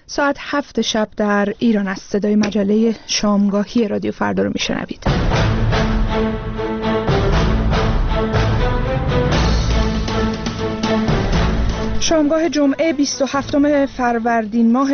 ساعت 7 شب در ایران است. صدای مجله شامگاهی رادیو فردا رو میشنوید. شامگاه جمعه 27 فروردین ماه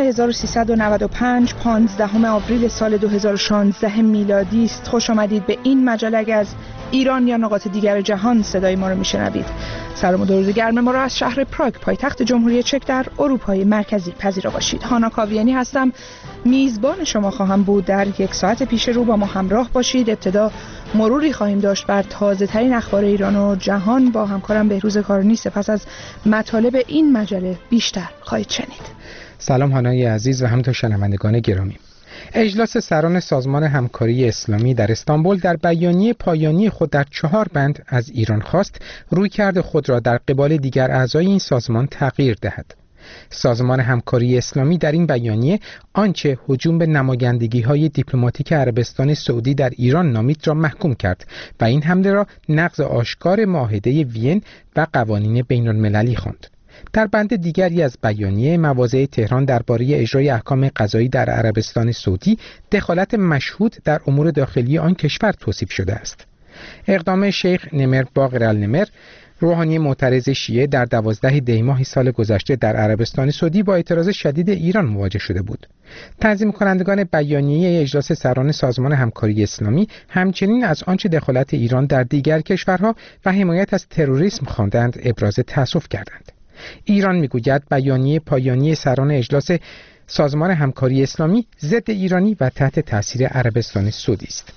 1395 15 آوریل سال 2016 میلادی است. خوش آمدید به این مجله. اگر از ایران یا نقاط دیگر جهان صدای ما رو میشنوید، سلام و درود گرم ما رو از شهر پراگ پایتخت جمهوری چک در اروپای مرکزی پذیرا باشید. هانا کاویانی هستم، میزبان شما خواهم بود. در یک ساعت پیش رو با ما همراه باشید. ابتدا مروری خواهیم داشت بر تازه ترین اخبار ایران و جهان با همکارم بهروز کارونی. سپس از مطالب این مجله بیشتر خواهید شنید. سلام هانای عزیز و همینطور شنوندگان گرامی. اجلاس سران سازمان همکاری اسلامی در استانبول در بیانیه پایانی خود در 4 بند از ایران خواست رویکرد خود را در قبال دیگر اعضای این سازمان تغییر دهد. سازمان همکاری اسلامی در این بیانیه آنچه هجوم به نمایندگی‌های دیپلماتیک عربستان سعودی در ایران نامید را محکوم کرد و این حمله را نقض آشکار معاهده وین و قوانین بین‌المللی خواند. در بند دیگری از بیانیه مواضع تهران درباره اجرای احکام قضایی در عربستان سعودی دخالت مشهود در امور داخلی آن کشور توصیف شده است. اقدام شیخ نمر باقر النمر، روحانی معترض شیعه، در 12 دی ماه سال گذشته در عربستان سعودی با اعتراض شدید ایران مواجه شده بود. تنظیم کنندگان بیانیه اجلاس سران سازمان همکاری اسلامی همچنین از آنچه دخالت ایران در دیگر کشورها و حمایت از تروریسم خواندند ابراز تأسف کردند. ایران میگوید بیانیه پایانی سران اجلاس سازمان همکاری اسلامی ضد ایرانی و تحت تاثیر عربستان سعودی است.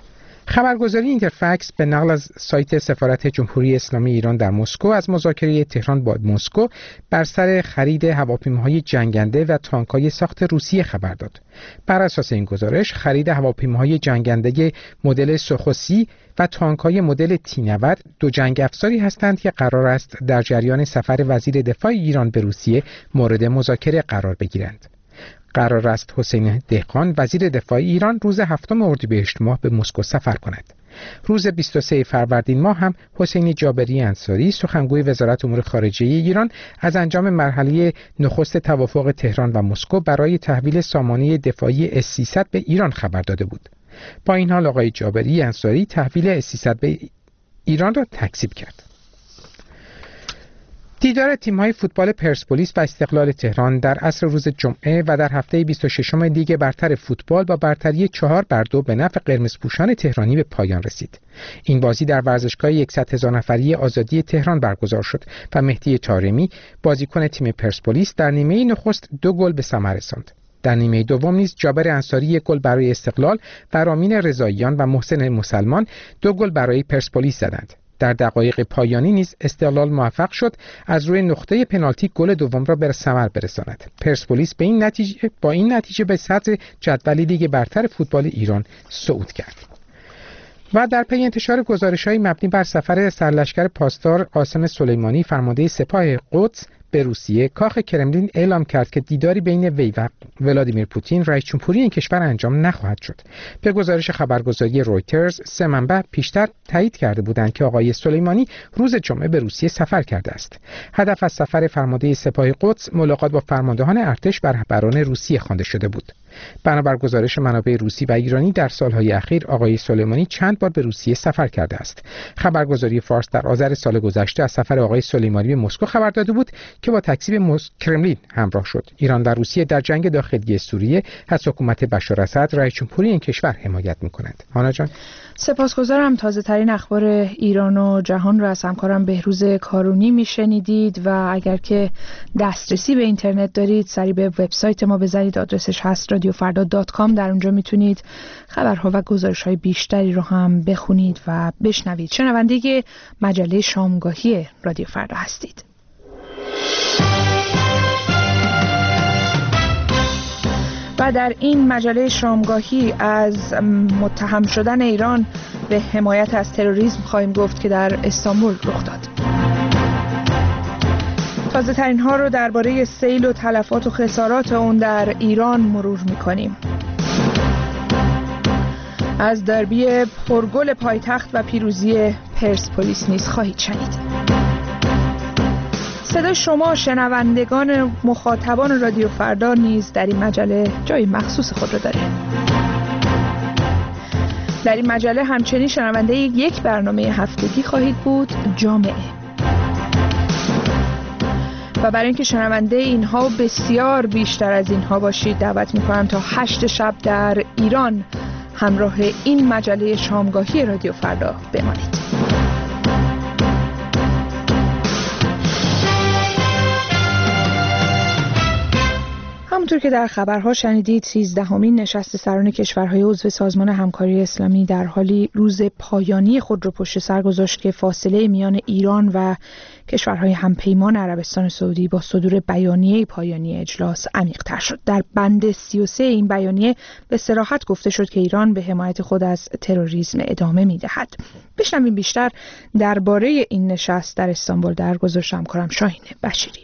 خبرگزاری اینترفکس به نقل از سایت سفارت جمهوری اسلامی ایران در مسکو از مذاکره تهران با مسکو بر سر خرید هواپیماهای جنگنده و تانک‌های ساخت روسیه خبر داد. بر اساس این گزارش خرید هواپیماهای جنگنده مدل سوخوسی و تانک‌های مدل تی-90 دو جنگ افزاری هستند که قرار است در جریان سفر وزیر دفاع ایران به روسیه مورد مذاکره قرار بگیرند. قرار است حسین دهقان وزیر دفاع ایران روز 7 اردیبهشت ماه به مسکو سفر کند. روز 23 فروردین ماه هم حسین جابری انصاری سخنگوی وزارت امور خارجه ایران از انجام مرحله نخست توافق تهران و مسکو برای تحویل سامانه دفاعی S-300 به ایران خبر داده بود. با این حال آقای جابری انصاری تحویل S-300 به ایران را تکذیب کرد. دیدار تیم‌های فوتبال پرسپولیس و استقلال تهران در عصر روز جمعه و در هفته 26 لیگ برتر فوتبال با برتری 4-2 به نفع قرمزپوشان تهرانی به پایان رسید. این بازی در ورزشگاه 100,000 نفری آزادی تهران برگزار شد و مهدی طارمی بازیکن تیم پرسپولیس در نیمه نخست 2 گل به ثمر رساند. در نیمه دوم نیز جابر انصاری 1 گل برای استقلال و رامین رضاییان و محسن مسلمان 2 گل برای پرسپولیس زدند. در دقایق پایانی نیز استقلال موفق شد از روی نقطه پنالتی گل دوم را به ثمر برساند. پرسپولیس با این نتیجه به صدر جدول لیگ برتر فوتبال ایران صعود کرد. و در پی انتشار گزارش‌های مبنی بر سفر سرلشکر پاسدار قاسم سلیمانی فرمانده سپاه قدس به روسیه، کاخ کرملین اعلام کرد که دیداری بین وی و ولادیمیر پوتین رئیس جمهوری این کشور انجام نخواهد شد. به گزارش خبرگزاری رویترز 3 منبع پیشتر تایید کرده بودند که آقای سلیمانی روز جمعه به روسیه سفر کرده است. هدف از سفر فرمانده سپاه قدس ملاقات با فرماندهان ارتش و رهبران روسیه خوانده شده بود. بنابر گزارش منابع روسی و ایرانی در سالهای اخیر آقای سلیمانی چند بار به روسیه سفر کرده است. خبرگزاری فارس در آذر سال گذشته از سفر آقای سلیمانی به مسکو خبر داده بود که با تکذیب کرملین همراه شد. ایران در روسیه در جنگ داخلی سوریه از حکومت بشار اسد رئیس جمهوری این کشور حمایت می‌کند. هانا جان، سپاسگزارم. تازه ترین اخبار ایران و جهان را از همکارم بهروز کارونی میشنیدید و اگر که دسترسی به اینترنت دارید سری به وبسایت ما بزنید. آدرسش هست radiofarda.com. در اونجا میتونید خبرها و گزارش‌های بیشتری رو هم بخونید و بشنوید. شنونده مجله شامگاهی رادیو فردا هستید. و در این مجله شامگاهی از متهم شدن ایران به حمایت از تروریسم خواهیم گفت که در استانبول رخ داد. تازه ترین ها رو درباره سیل و تلفات و خسارات اون در ایران مرور می‌کنیم. از دربی پرگل پایتخت و پیروزی پرسپولیس نیز خواهید شنید. صدای شما شنوندگان مخاطبان رادیو فردا نیز در این مجله جای مخصوص خود را داره. در این مجله همچنین شنونده یک برنامه هفتگی خواهید بود، جامعه. و برای اینکه شنونده اینها بسیار بیشتر از اینها باشید دعوت میکنم تا 8 شب در ایران همراه این مجله شامگاهی رادیو فردا بمانید. همونطور که در خبرها شنیدید 13مین نشست سران کشورهای عضو سازمان همکاری اسلامی در حالی روز پایانی خود را پشت سر گذاشت که فاصله میان ایران و کشورهای همپیمان عربستان سعودی با صدور بیانیه پایانی اجلاس عمیق‌تر شد. در بند 33 این بیانیه به صراحت گفته شد که ایران به حمایت خود از تروریسم ادامه می‌دهد. بشنویم بیشتر درباره این نشست در استانبول در گزارش همکارم شاهین بشیری.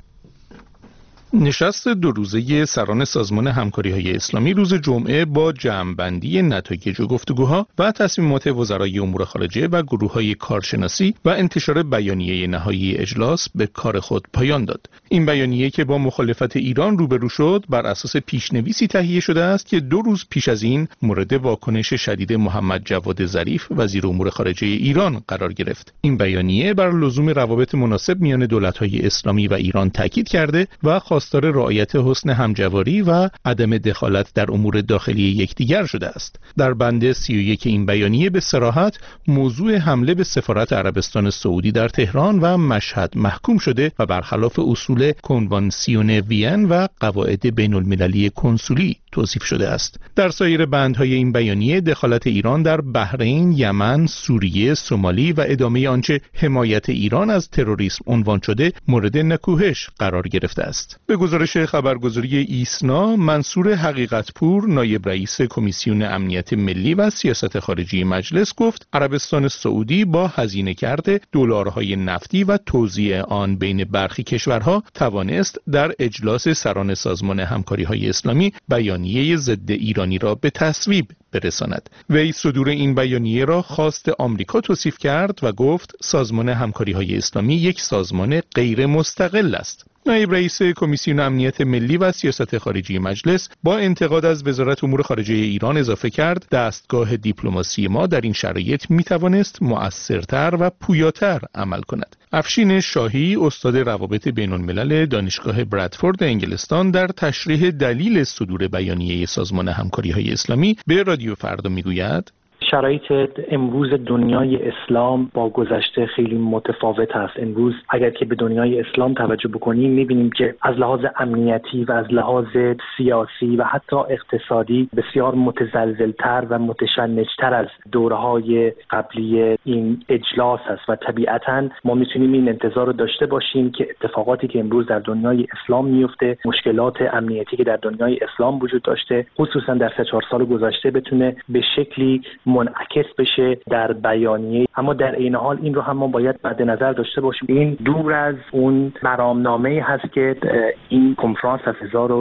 نشست 2 روزه سران سازمان همکاری‌های اسلامی روز جمعه با جمع‌بندی نتایج گفتگوها و تصمیمات وزرای امور خارجه و گروه‌های کارشناسی و انتشار بیانیه نهایی اجلاس به کار خود پایان داد. این بیانیه که با مخالفت ایران روبرو شد بر اساس پیشنویسی تهیه شده است که 2 روز پیش از این مورد واکنش شدید محمد جواد ظریف وزیر امور خارجه ایران قرار گرفت. این بیانیه بر لزوم روابط مناسب میان دولت‌های اسلامی و ایران تاکید کرده و خواستار رعایت حسن همجواری و عدم دخالت در امور داخلی یکدیگر شده است. در بند 31 این بیانیه به صراحت موضوع حمله به سفارت عربستان سعودی در تهران و مشهد محکوم شده و برخلاف اصول کنوانسیون وین و قواعد بین المللی کنسولی توصیف شده است. در سایر بندهای این بیانیه دخالت ایران در بحرین، یمن، سوریه، سومالی و ادامه آنچه حمایت ایران از تروریسم عنوان شده مورد نکوهش قرار گرفته است. به گزارش خبرگزاری ایسنا، منصور حقیقتپور نایب رئیس کمیسیون امنیت ملی و سیاست خارجی مجلس گفت عربستان سعودی با هزینه کرده دلارهای نفتی و توزیع آن بین برخی کشورها توانست در اجلاس سران سازمان همکاری‌های اسلامی بیانیه ضد ایرانی را به تصویب برساند. وی صدور این بیانیه را خواست آمریکا توصیف کرد و گفت سازمان همکاری‌های اسلامی یک سازمان غیر مستقل است. نایب رئیس کمیسیون امنیت ملی و سیاست خارجی مجلس با انتقاد از وزارت امور خارجه ایران اضافه کرد دستگاه دیپلماسی ما در این شرایط میتوانست مؤثرتر و پویاتر عمل کند. افشین شاهی استاد روابط بین الملل دانشگاه برادفورد انگلستان در تشریح دلیل صدور بیانیه سازمان همکاری‌های اسلامی به رادیو فردا میگوید شرایط امروز دنیای اسلام با گذشته خیلی متفاوت است. امروز اگر که به دنیای اسلام توجه بکنیم می‌بینیم که از لحاظ امنیتی و از لحاظ سیاسی و حتی اقتصادی بسیار متزلزل‌تر و متشنج‌تر از دوره‌های قبلی این اجلاس است و طبیعتاً ما می‌تونیم این انتظار رو داشته باشیم که اتفاقاتی که امروز در دنیای اسلام میفته، مشکلات امنیتی که در دنیای اسلام وجود داشته، خصوصاً در 3-4 سال گذشته بتونه به شکلی منعکس بشه در بیانیه. اما در عین حال این رو هم ما باید مد نظر داشته باشیم این دور از اون مرامنامه‌ای هست که این کنفرانس از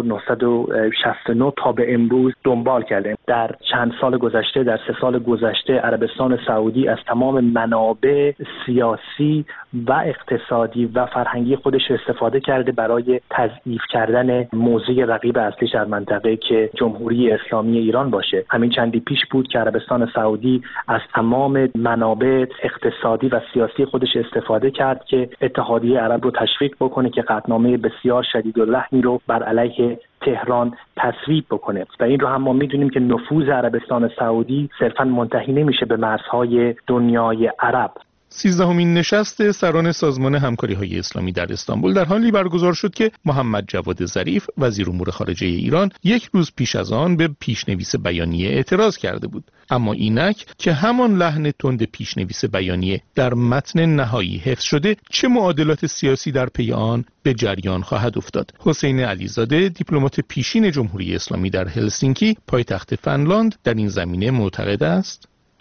1969 تا به امروز دنبال کرده. در چند سال گذشته، در 3 سال گذشته عربستان سعودی از تمام منابع سیاسی و اقتصادی و فرهنگی خودش استفاده کرده برای تضعیف کردن موضوع رقیب اصلیش در منطقه که جمهوری اسلامی ایران باشه. همین چندی پیش بود که عربستان سعودی از تمام منابع اقتصادی و سیاسی خودش استفاده کرد که اتحادیه عرب رو تشویق بکنه که قطعنامه بسیار شدیداللحنی رو بر علیه تهران تصویب بکنه و این رو هم ما میدونیم که نفوذ عربستان سعودی صرفاً منتهی نمیشه به مرزهای دنیای عرب. 13مین نشست سران سازمان همکاری‌های اسلامی در استانبول در حالی برگزار شد که محمد جواد ظریف وزیر امور خارجه ایران 1 روز پیش از آن به پیشنویس بیانیه اعتراض کرده بود. اما اینک که همان لحن تند پیشنویس بیانیه در متن نهایی حفظ شده، چه معادلات سیاسی در پی آن به جریان خواهد افتاد؟ حسین علیزاده دیپلمات پیشین جمهوری اسلامی در هلسینکی پایتخت فنلاند در این زمینه معتقد است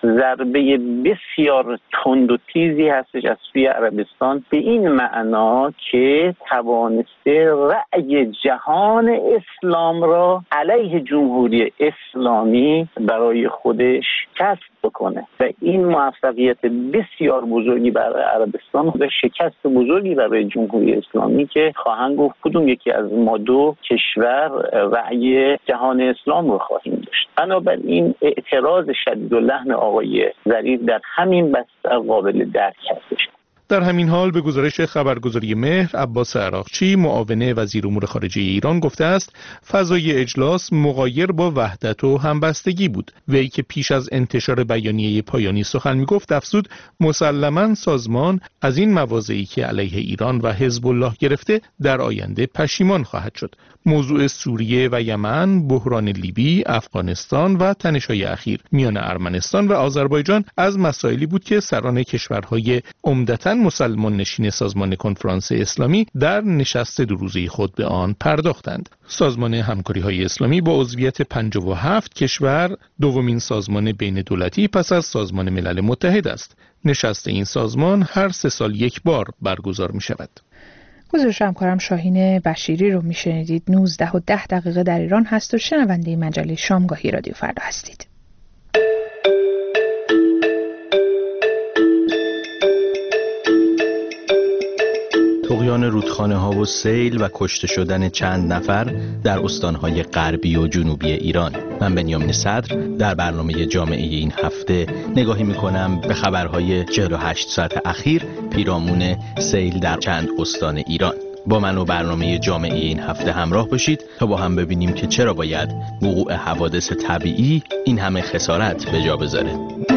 ضربه بسیار تند و تیزی هستش از سوی عربستان، به این معنا که توانسته رأی جهان اسلام را علیه جمهوری اسلامی برای خودش کسب بکنه و این موفقیت بسیار بزرگی برای عربستان و شکست بزرگی برای جمهوری اسلامی که خواهند گفت کدوم یکی از ما دو کشور رأی جهان اسلام رو خواهیم داشت. بنابراین اعتراض شدید و لحن آقای ظریف در همین بستر قابل درک هستش. در همین حال به گزارش خبرگزاری مهر، عباس عراقچی معاون وزیر امور خارجه ایران گفته است فضای اجلاس مغایر با وحدت و همبستگی بود. وی که پیش از انتشار بیانیه پایانی سخن میگفت افزود مسلماً سازمان از این مواضعی که علیه ایران و حزب الله گرفته در آینده پشیمان خواهد شد. موضوع سوریه و یمن، بحران لیبی، افغانستان و تنش‌های اخیر میان ارمنستان و آذربایجان از مسائلی بود که سران کشورهای عمدتاً مسلمان نشین سازمان کنفرانس اسلامی در نشست دو روزه خود به آن پرداختند. سازمان همکاری‌های اسلامی با عضویت 57 کشور دومین سازمان بین دولتی پس از سازمان ملل متحد است. نشست این سازمان هر 3 سال یک بار برگزار می‌شود. گزارش همکارم شاهین بشیری رو میشنیدید. 19:10 در ایران هست و شنونده مجله شامگاهی رادیو فردا هستید. طغیان رودخانه‌ها و سیل و کشته شدن چند نفر در استان‌های غربی و جنوبی ایران. من بنیامین صدر در برنامه جامعه این هفته نگاهی می‌کنم به خبرهای 48 ساعت اخیر پیرامون سیل در چند استان ایران. با من و برنامه جامعه این هفته همراه باشید تا با هم ببینیم که چرا باید وقوع حوادث طبیعی این همه خسارت به جا بذاره.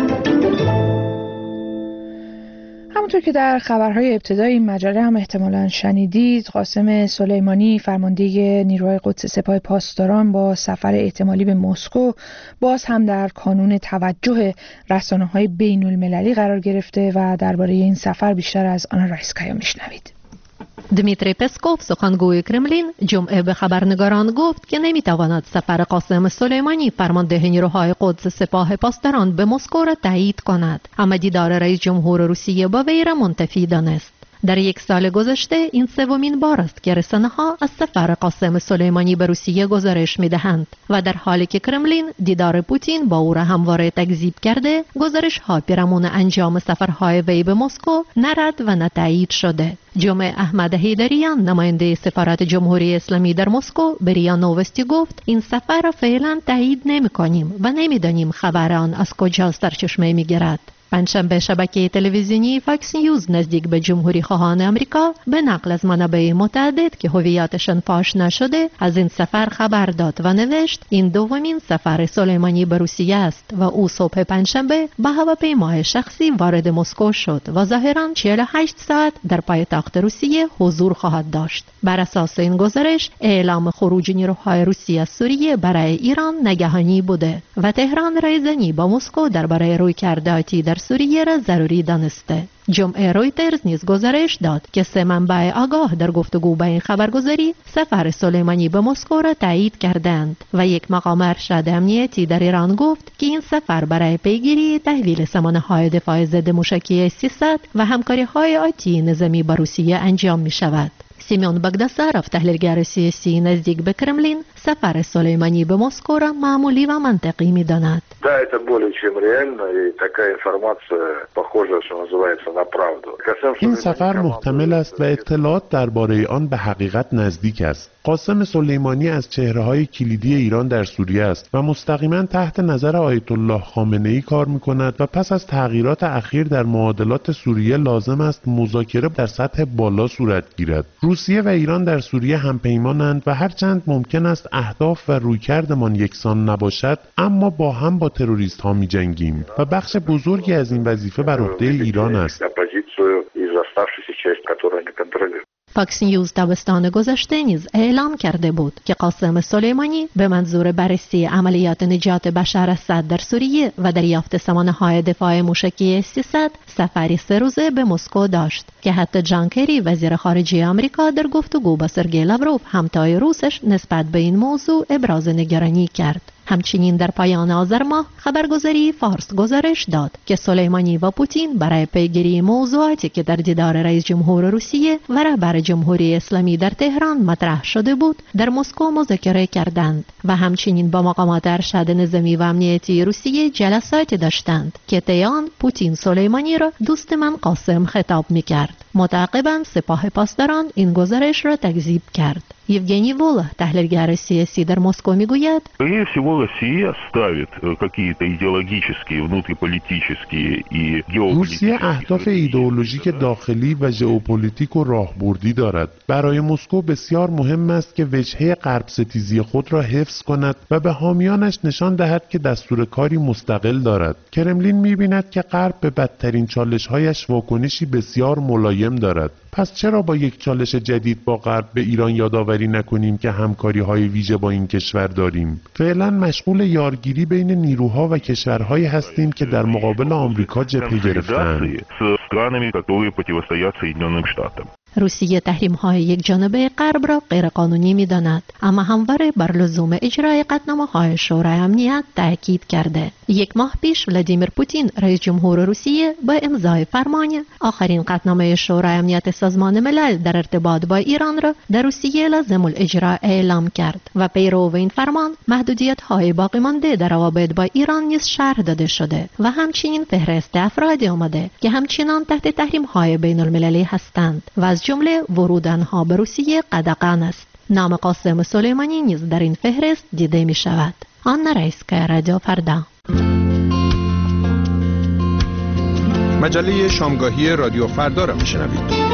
همونطور که در خبرهای ابتدایی این مجله هم احتمالاً شنیدید، قاسم سلیمانی فرمانده نیروهای قدس سپاه پاسداران با سفر احتمالی به مسکو باز هم در کانون توجه رسانه‌های بین‌المللی قرار گرفته و درباره این سفر بیشتر از آنا رایسکایا میشنوید. دمیتری پسکوف سخنگوی کرملین جمعه به خبرنگاران گفت که نمیتواند سفر قاسم سلیمانی فرمانده نیروهای قدس سپاه پاسداران به مسکو را تایید کند، اما دیدار رئیس جمهور روسیه با وی را منتفی دانست. در 1 سال گذشته این 3مین بار است که رسانه‌ها از سفر قاسم سلیمانی به روسیه گزارش می‌دهند و در حالی که کرملین دیدار پوتین با او را همواره تکذیب کرده، گزارش‌ها پیرامون انجام سفرهای وی به مسکو نه رد و نه تایید شده. جمعه احمد حیدریان نماینده سفارت جمهوری اسلامی در مسکو به ریا نووستی گفت این سفر را فعلا تایید نمی‌کنیم و نمی‌دانیم خبر آن از کجا سرچشمه می‌گیرد. پنجشنبه شبکه تلویزیونی فاکس نیوز نزدیک به جمهوری خواهان آمریکا به نقل از منابع متعدد که هویتشان فاش نشده از این سفر خبر داد و نوشت این دومین سفر سلیمانی به روسیه است و او صبح پنجشنبه به هواپیمای شخصی وارد مسکو شد و ظاهراً 48 ساعت در پایتخت روسیه حضور خواهد داشت. بر اساس این گزارش اعلام خروج نیروهای روسیه از سوریه برای ایران ناگهانی بوده و تهران رایزنی با مسکو درباره رویکرد آتی در سوریه را ضروری دانسته. جمعه رویترز نیز گزارش داد که 3 منبع آگاه در گفتگو با این خبرگزاری سفر سلیمانی به مسکو را تایید کردند و یک مقام ارشد امنیتی در ایران گفت که این سفر برای پیگیری تحویل سامانه‌های دفاع ضد موشکی S-300 و همکاری‌های آتی نظامی با روسیه انجام می شود. سیمیون بگداسارов تحلیلگر سیاسی نزدیک به کرملین سفر سلیمانی به مسکو را معمولی و منطقی می‌داند. Да, это более чем реально, и такая информация похожа, что называется, на правду. این سفر محتمل است و اطلاعات درباره آن به حقیقت نزدیک است. قاسم سلیمانی از چهره‌های کلیدی ایران در سوریه است و مستقیما تحت نظر آیت الله خامنه‌ای کار می‌کند و پس از تغییرات اخیر در معادلات سوریه لازم است مذاکره در سطح بالا صورت گیرد. روسیه و ایران در سوریه همپیمانند و هرچند ممکن است اهداف و رویکردمان یکسان نباشد، اما با هم با تروریست‌ها می‌جنگیم و بخش بزرگی از این وظیفه بر عهده ایران است. فاکس نیوز تابستان گذشته نیز اعلام کرده بود که قاسم سلیمانی به منظور بررسی عملیات نجات بشار اسد در سوریه و دریافت سامانه‌های دفاع موشکی S-300 سفری 3 روزه به مسکو داشت که حتی جان کری وزیر خارجه آمریکا در گفتگو با سرگئی لاوروف همتای روسش نسبت به این موضوع ابراز نگرانی کرد. همچنین در پایان آذر ماه خبرگزاری فارس گزارش داد که سلیمانی و پوتین برای پیگیری موضوعاتی که در دیدار رئیس جمهور روسیه و رهبر جمهوری اسلامی در تهران مطرح شده بود در مسکو مذاکره کردند و همچنین با مقامات ارشد نظامی و امنیتی روسیه جلساتی داشتند که طی آن پوتین سلیمانی را دوست من قاسم خطاب می‌کرد. متعاقباً سپاه پاسداران این گزارش را تکذیب کرد. یوگنی ووله تحلیلگر سیاسی در مسکو میگوید روسیه اهداف ایدئولوژیک داخلی و ژئوپلیتیک و راهبردی دارد. برای مسکو بسیار مهم است که وجهه غرب ستیزی خود را حفظ کند و به حامیانش نشان دهد که دستور کاری مستقل دارد. کرملین می‌بیند که غرب به بدترین چالش‌هایش واکنشی بسیار ملایم دارد. پس چرا با یک چالش جدید با غرب به ایران یادآوری نکنیم که همکاری‌های ویژه با این کشور داریم؟ فعلا مشغول یارگیری بین نیروها و کشورهایی هستیم که در مقابل آمریکا جبهه گرفتند. روسیه تحریم‌های یک جانبه غرب را غیرقانونی می‌داند، اما همواره بر لزوم اجرای قطعنامه‌های شورای امنیت تاکید کرده. یک ماه پیش ولادیمیر پوتین رئیس جمهور روسیه با امضای فرمان آخرین قطعنامه شورای امنیت سازمان ملل در ارتباط با ایران را در روسیه لازم الاجرا اعلام کرد و پیرو این فرمان محدودیت‌های باقی مانده در روابط با ایران نیز شرح داده شده و همچنین فهرست افرادی آمده که همچنان تحت تحریم‌های بین‌المللی هستند و از جمله ورود آنها به روسیه قدغن است. نام قاسم سلیمانی نیز در این فهرست دیده می شود. آن رئیسکای رادیو فردا. مجله شامگاهی رادیو فردا را می شنوید.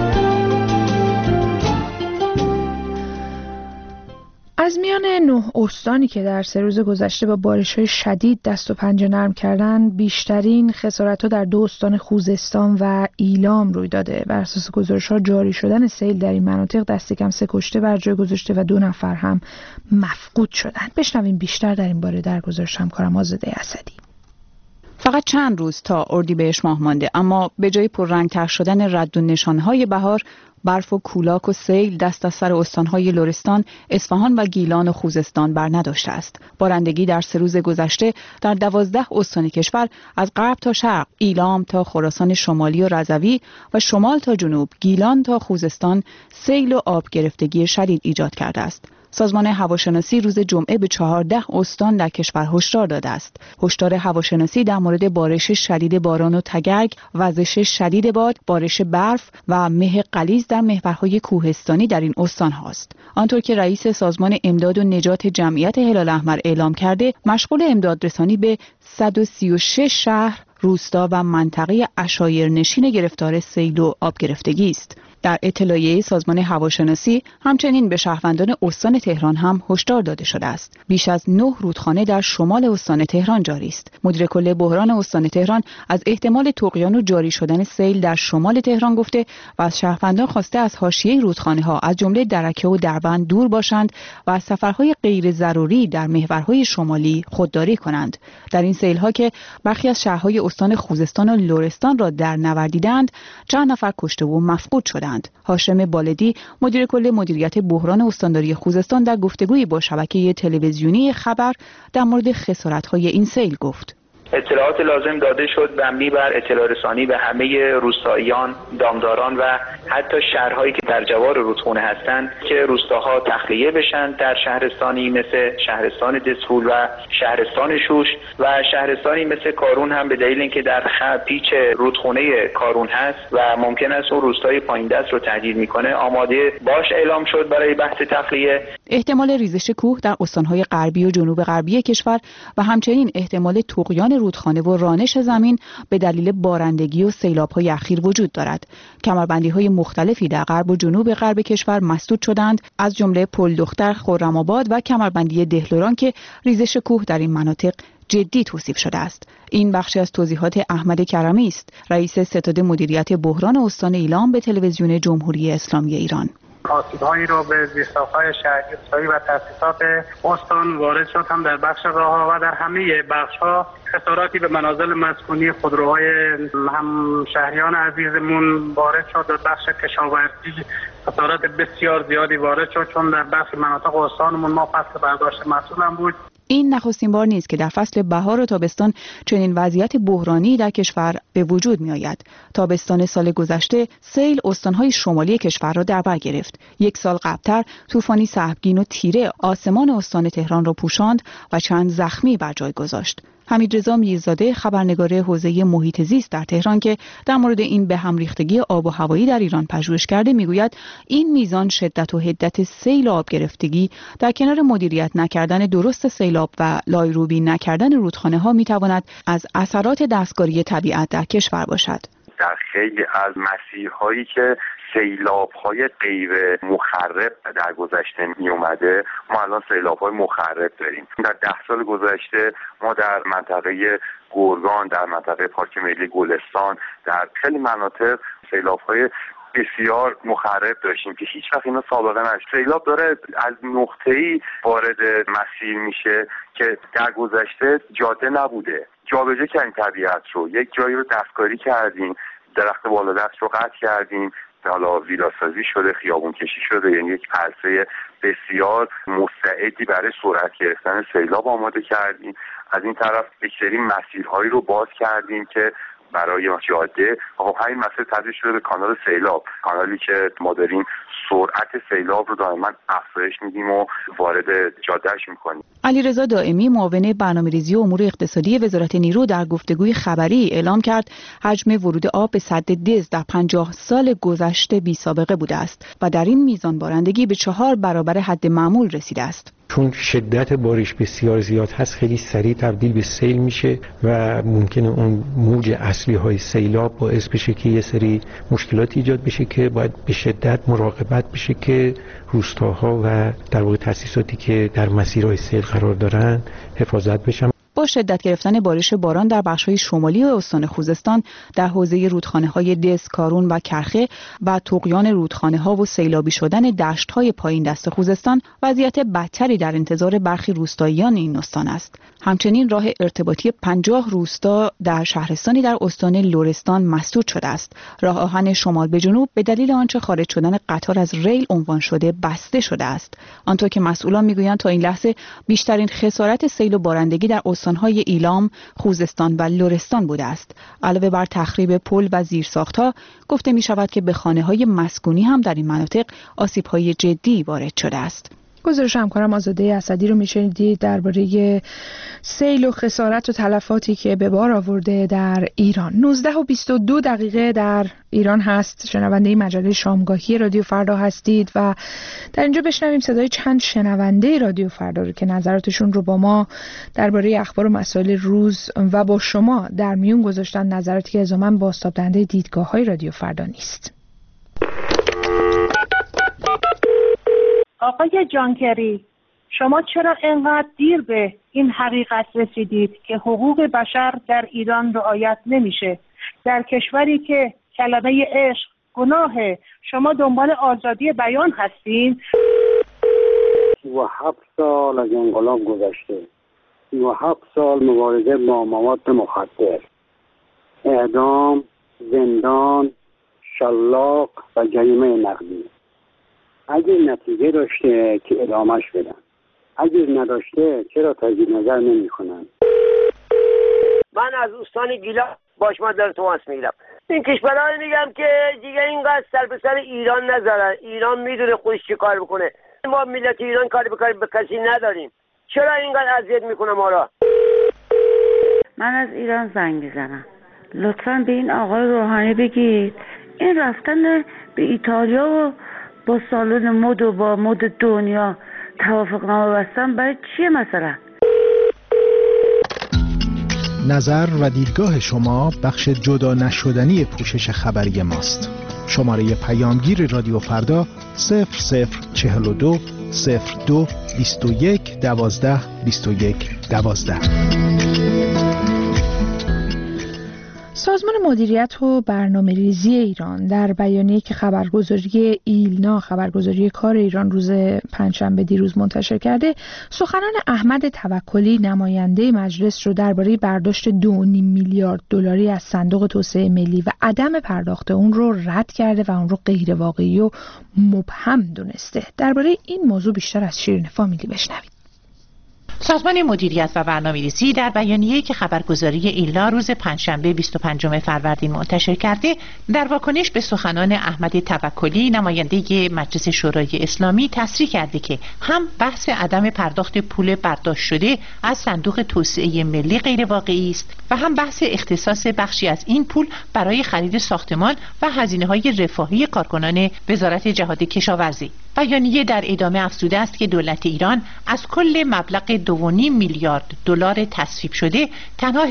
از میان 9 استانی که در 3 روز گذشته با بارش‌های شدید دست و پنجه نرم کردند، بیشترین خسارت‌ها در 2 استان خوزستان و ایلام روی داده. بر اساس گزارش‌ها جاری شدن سیل در این مناطق دست کم 3 کشته بر جای گذاشته و 2 نفر هم مفقود شدند. بشنویم بیشتر در این باره در گزارش همکارم آزاده اسدی. فقط چند روز تا اردیبهشت ماه مانده، اما به جای پررنگ‌تر شدن رد و نشان‌های بهار، برف و کولاک و سیل دست از سر استان‌های لرستان، اصفهان و گیلان و خوزستان بر نداشته است. بارندگی در 3 روز گذشته در 12 استان کشور از غرب تا شرق، ایلام تا خراسان شمالی و رضوی و شمال تا جنوب، گیلان تا خوزستان، سیل و آب گرفتگی شدید ایجاد کرده است. سازمان هواشناسی روز جمعه به 14 استان در کشور هشدار داده است. هشدار هواشناسی در مورد بارش شدید باران و تگرگ، وزش شدید باد، بارش برف و مه غلیظ در محورهای کوهستانی در این استان هاست. آنطور که رئیس سازمان امداد و نجات جمعیت هلال احمر اعلام کرده، مشغول امدادرسانی به 136 شهر، روستا و منطقه عشایرنشین گرفتار سیل و آب گرفتگی است. در اطلاعیه سازمان هواشناسی همچنین به شهروندان استان تهران هم هشدار داده شده است. بیش از 9 رودخانه در شمال استان تهران جاری است. مدیر کل بحران استان تهران از احتمال طغیان و جاری شدن سیل در شمال تهران گفته و از شهروندان خواسته از حاشیه رودخانه‌ها از جمله درکه و دربند دور باشند و از سفرهای غیر ضروری در محورهای شمالی خودداری کنند. در این سیل‌ها که برخی از شهرهای استان خوزستان و لرستان را در نوردیدند، چند نفر کشته و مفقود شدند. هاشم بالدی مدیر کل مدیریت بحران استانداری خوزستان در گفتگویی با شبکه تلویزیونی خبر در مورد خسارت‌های این سیل گفت: اطلاعات لازم داده شد مبنی بر اطلاع رسانی به همه روستاییان، دامداران و حتی شهرهایی که در جوار رودخانه هستند که روستاها تخلیه بشن در شهرستانی مثل شهرستان دسفول و شهرستان شوش و شهرستانی مثل کارون هم به دلیل اینکه در پیچ رودخانه کارون هست و ممکن است اون روستای پایین دست رو تهدید میکنه، آماده باش اعلام شد برای بحث تخلیه. احتمال ریزش کوه در استانهای غربی و جنوب غربی کشور و همچنین احتمال طغیان رودخانه و رانش زمین به دلیل بارندگی و سیلاب‌های اخیر وجود دارد. کمربندی‌های مختلفی در غرب و جنوب غرب کشور مسدود شدند، از جمله پل دختر، خرم‌آباد و کمربندی دهلوران که ریزش کوه در این مناطق جدی توصیف شده است. این بخشی از توضیحات احمد کرمی است، رئیس ستاد مدیریت بحران استان ایلام به تلویزیون جمهوری اسلامی ایران. آسیب‌هایی را به زیرساخت‌های شهری و تأسیسات استان وارد شد، هم در بخش راه‌ها و در همه بخش‌ها خساراتی به منازل مسکونی خودروهای هم شهریان عزیزمون وارد شد. در بخش کشاورزی خسارات بسیار زیادی وارد شد، چون در بخش مناطق استانمون ما فصل برداشت محصول هم بود. این نخستین بار نیست که در فصل بهار و تابستان چنین وضعیت بحرانی در کشور به وجود می آید. تابستان سال گذشته سیل استانهای شمالی کشور را در بر گرفت. یک سال قبلتر طوفانی سهمگین و تیره آسمان استان تهران را پوشاند و چند زخمی بر جای گذاشت. حمیدرضا میرزاده خبرنگار حوزه محیط زیست در تهران که در مورد این به هم ریختگی آب و هوایی در ایران پژوهش کرده میگوید این میزان شدت و حدت سیل و آب گرفتگی در کنار مدیریت نکردن درست سیلاب و لایروبی نکردن رودخانه‌ها میتواند از اثرات دستکاری طبیعت در کشور باشد. در خیلی از مسیرهایی که سیلاب‌های غیر مخرب در گذشته می اومده ما الان سیلاب‌های مخرب داریم. در 10 سال گذشته ما در منطقه گرگان، در منطقه پارک ملی گلستان، در خیلی مناطق سیلاب‌های بسیار مخرب داشتیم که هیچ وقت اینا سابقه نداشت. سیلاب داره از نقطه‌ای وارد مسیر میشه که در گذشته جاده نبوده. جابجا کردیم طبیعت رو، یک جایی رو دستکاری کردیم، درخت بالا دست رو قطع کردیم، حالا ویلاسازی شده، خیابون کشی شده، یعنی یک عرصه بسیار مستعدی برای سرعت گرفتن سیلاب آماده کردیم. از این طرف یک سری مسیرهایی رو باز کردیم که برای جاده، خب همین مسیر تبدیل شده به کانال سیلاب، کانالی که ما داریم سرعت سیلاب رو دائما افزایش میدیم و وارد جادهش میکنیم. علیرضا دائمی معاون برنامه‌ریزی و امور اقتصادی وزارت نیرو در گفتگوی خبری اعلام کرد حجم ورود آب به سد دز در 50 سال گذشته بی سابقه بوده است و در این میزان بارندگی به 4 برابر حد معمول رسیده است. چون شدت بارش بسیار زیاد هست خیلی سریع تبدیل به سیل میشه و ممکنه اون موج اصلی های سیلاب باعث بشه که یه سری مشکلات ایجاد بشه که باید به شدت مراقبت بشه که روستاها و در واقع تأسیساتی که در مسیرهای سیل قرار دارن حفاظت بشن. با شدت گرفتن بارش باران در بخش‌های شمالی استان خوزستان در حوزه رودخانه‌های دز، کارون و کرخه و طغیان رودخانه‌ها و سیلابی شدن دشت‌های پایین دست خوزستان وضعیت بدتری در انتظار برخی روستاییان این استان است. همچنین راه ارتباطی 50 روستا در شهرستانی در استان لرستان مسدود شده است. راه آهن شمال به جنوب به دلیل آنچه خارج شدن قطار از ریل عنوان شده بسته شده است. آنطور که مسئولان میگویند تا این لحظه بیشترین خسارت سیل و بارندگی در استان‌های ایلام، خوزستان و لرستان بوده است. علاوه بر تخریب پل و زیرساخت‌ها، گفته می‌شود که به خانه‌های مسکونی هم در این مناطق آسیب‌های جدی وارد شده است. گزارش همکارم آزاده اسدی رو میشنیدید درباره سیل و خسارت و تلفاتی که به بار آورده در ایران. 19:22 در ایران هست. شنونده مجله شامگاهی رادیو فردا هستید و در اینجا بشنویم صدای چند شنونده رادیو فردا رو که نظراتشون رو با ما درباره اخبار و مسائل روز و با شما در میون گذاشتن، نظراتی که الزاماً بازتاب‌دهنده دیدگاه‌های رادیو فردا نیست. آقای جانکری، شما چرا اینقدر دیر به این حقیقت رسیدید که حقوق بشر در ایران رعایت نمیشه؟ در کشوری که کلمه عشق گناهه، شما دنبال آزادی بیان هستین؟ 37 سال از انقلاب گذشته، 37 سال مبارزه با مواد مخدر، اعدام، زندان، شلاق و جریمه نقدی. اگر نتیجه داشته که ادامهش بدن، اگر نداشته چرا تجدید نظر نمی کنن؟ من از استان گیلان باش مادر توماس میگیرم. این کشورها میگم که دیگه اینقدر سر به سر ایران نذارن. ایران میدونه خودش چی کار بکنه. ما ملت ایران کاری به کسی نداریم. چرا اینقدر اذیت میکنه ما را؟ من از ایران زنگ میزنم. لطفاً به این آقای روحانی بگید این رفتن به ایتالیا و با سالن مد و با مد دنیا توافقنامه بستن برای چیه مثلا؟ نظر و دیدگاه شما بخش جدا نشدنی پوشش خبری ماست. شماره پیامگیر رادیو فردا 0042 02 21 12 21 12. سازمان مدیریت و برنامه‌ریزی ایران در بیانیه‌ای که خبرگزاری ایلنا، خبرگزاری کار ایران، روز پنجشنبه دیروز منتشر کرده، سخنان احمد توکلی نماینده مجلس رو درباره برداشت 2.5 میلیارد دلاری از صندوق توسعه ملی و عدم پرداخت اون رو رد کرده و اون رو غیر واقعی و مبهم دونسته. درباره این موضوع بیشتر از شیرین فامیلی بشنوید. سازمان مدیریت و برنامه‌ریزی در بیانیه‌ای که خبرگزاری ایلا روز پنجشنبه 25 فروردین منتشر کرده، در واکنش به سخنان احمد توکلی نماینده مجلس شورای اسلامی تصریح کرده که هم بحث عدم پرداخت پول برداشت شده از صندوق توسعه ملی غیر واقعی است و هم بحث اختصاص بخشی از این پول برای خرید ساختمان و هزینه‌های رفاهی کارکنان وزارت جهاد کشاورزی. بیانیه در ادامه افزوده است که دولت ایران از کل مبلغ 2.5 میلیارد دلار تصویب شده تنها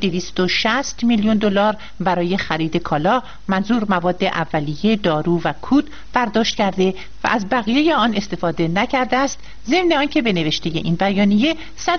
1260 میلیون دلار برای خرید کالا منظور مواد اولیه، دارو و کود برداشت کرده و از بقیه آن استفاده نکرده است، ضمن آنکه به نوشته این بیانیه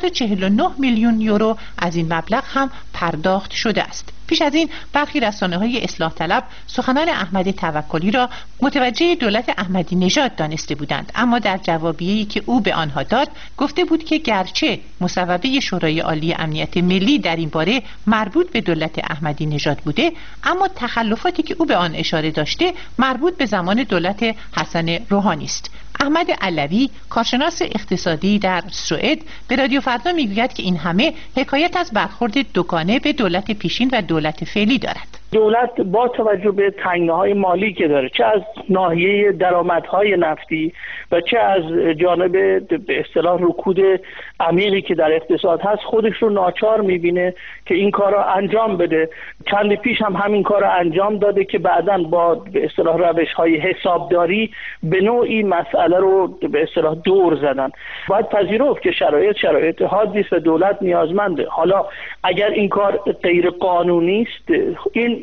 149 میلیون یورو از این مبلغ هم پرداخت شده است. پیش از این برخی رسانه‌های اصلاح طلب سخنان احمد توکلی را متوجه دولت احمدی نژاد دانسته بودند، اما در جوابیه‌ای که او به آنها داد گفته بود که گرچه مصوبه شورای عالی امنیت ملی در این باره مربوط به دولت احمدی نژاد بوده، اما تخلفاتی که او به آن اشاره داشته مربوط به زمان دولت حسن روحانی است. احمد علوی، کارشناس اقتصادی در سوئد، به رادیو فردا میگوید که این همه حکایت از برخورد دوگانه به دولت پیشین و دولت فعلی دارد. دولت با توجه به تنگناهای مالی که داره، چه از ناحیه درآمدهای نفتی و چه از جانب به اصطلاح رکود عمیقی که در اقتصاد هست، خودش رو ناچار میبینه که این کار را انجام بده. چند پیش هم همین کار را انجام داده که بعداً با به اصطلاح روش‌های حسابداری به نوعی مسئله رو به اصطلاح دور زدن. باید پذیرفت که شرایط حادی است و دولت نیازمنده. حالا اگر این کار غیر قانونی است، این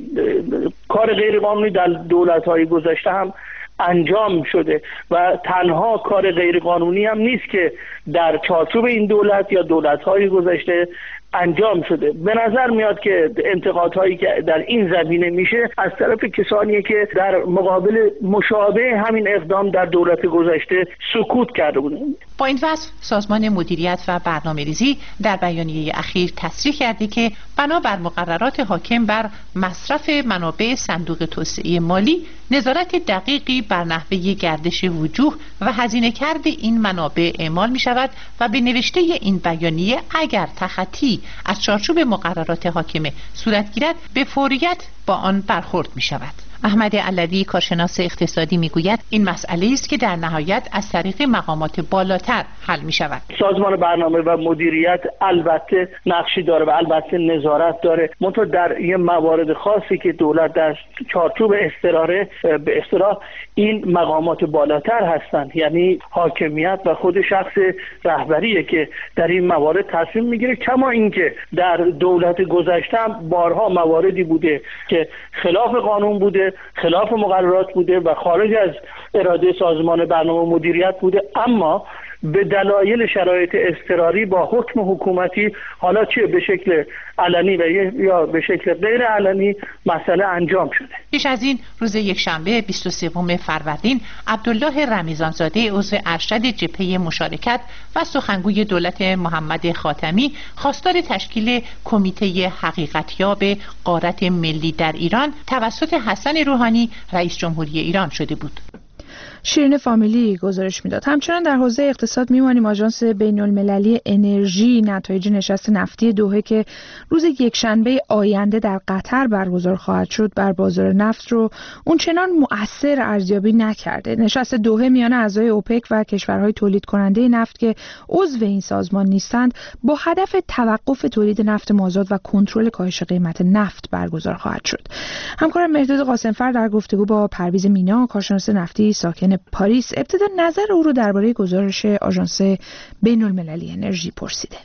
کار غیر قانونی در دولت‌های گذشته هم انجام شده و تنها کار غیر قانونی هم نیست که در چارچوب این دولت یا دولت‌های گذشته انجام شده. به نظر میاد که انتقادهایی که در این زمینه میشه از طرف کسانیه که در مقابل مشابه همین اقدام در دولت گذشته سکوت کرده بودند. با این وصف سازمان مدیریت و برنامه‌ریزی در بیانیه اخیر تصریح کرده که بنابر مقررات حاکم بر مصرف منابع صندوق توسعه مالی، نظارت دقیقی بر نحوه گردش وجوه و هزینه کرد این منابع اعمال می شود و به نوشته این بیانیه اگر تخطی از چارچوب مقررات حاکمه صورت گیرد به فوریت با آن برخورد می شود. احمد علوی، کارشناس اقتصادی، میگوید این مسئله است که در نهایت از طریق مقامات بالاتر حل می شود. سازمان برنامه و مدیریت البته نقشی داره و البته نظارت داره، منتها در یه موارد خاصی که دولت در چارچوب اضطراره به اصطلاح این مقامات بالاتر هستند، یعنی حاکمیت و خود شخص رهبریه که در این موارد تصمیم میگیره. کما اینکه در دولت گذشته هم بارها مواردی بوده که خلاف قانون بوده، خلاف مقررات بوده و خارج از اراده سازمان برنامه و مدیریت بوده، اما به دلایل شرایط اضطراری با حکم حکومتی، حالا چه به شکل علنی و یا به شکل غیر علنی، مسئله انجام شده. پیش از این روز یکشنبه 23 فروردین عبدالله رمیزانزاده عضو ارشد جبهه مشارکت و سخنگوی دولت محمد خاتمی خواستار تشکیل کمیته حقیقتیاب غارت ملی در ایران توسط حسن روحانی رئیس جمهوری ایران شده بود. شیرین فامیلی گزارش میداد. همچنان در حوزه اقتصاد میمانیم. آژانس بین‌المللی انرژی نتایج نشست نفتی دوحه که روز یکشنبه آینده در قطر برگزار خواهد شد بر بازار نفت رو اونچنان مؤثر ارزیابی نکرده. نشست دوحه میان اعضای اوپک و کشورهای تولید کننده نفت که عضو این سازمان نیستند با هدف توقف تولید نفت مازاد و کنترل کاهش قیمت نفت برگزار خواهد شد. همکارم مهرداد قاسمفر در گفتگو با پرویز مینا، کارشناس نفتی ساکن پاریس، ابتدا نظر او رو درباره گزارش آژانس بین‌المللی انرژی پرسیده.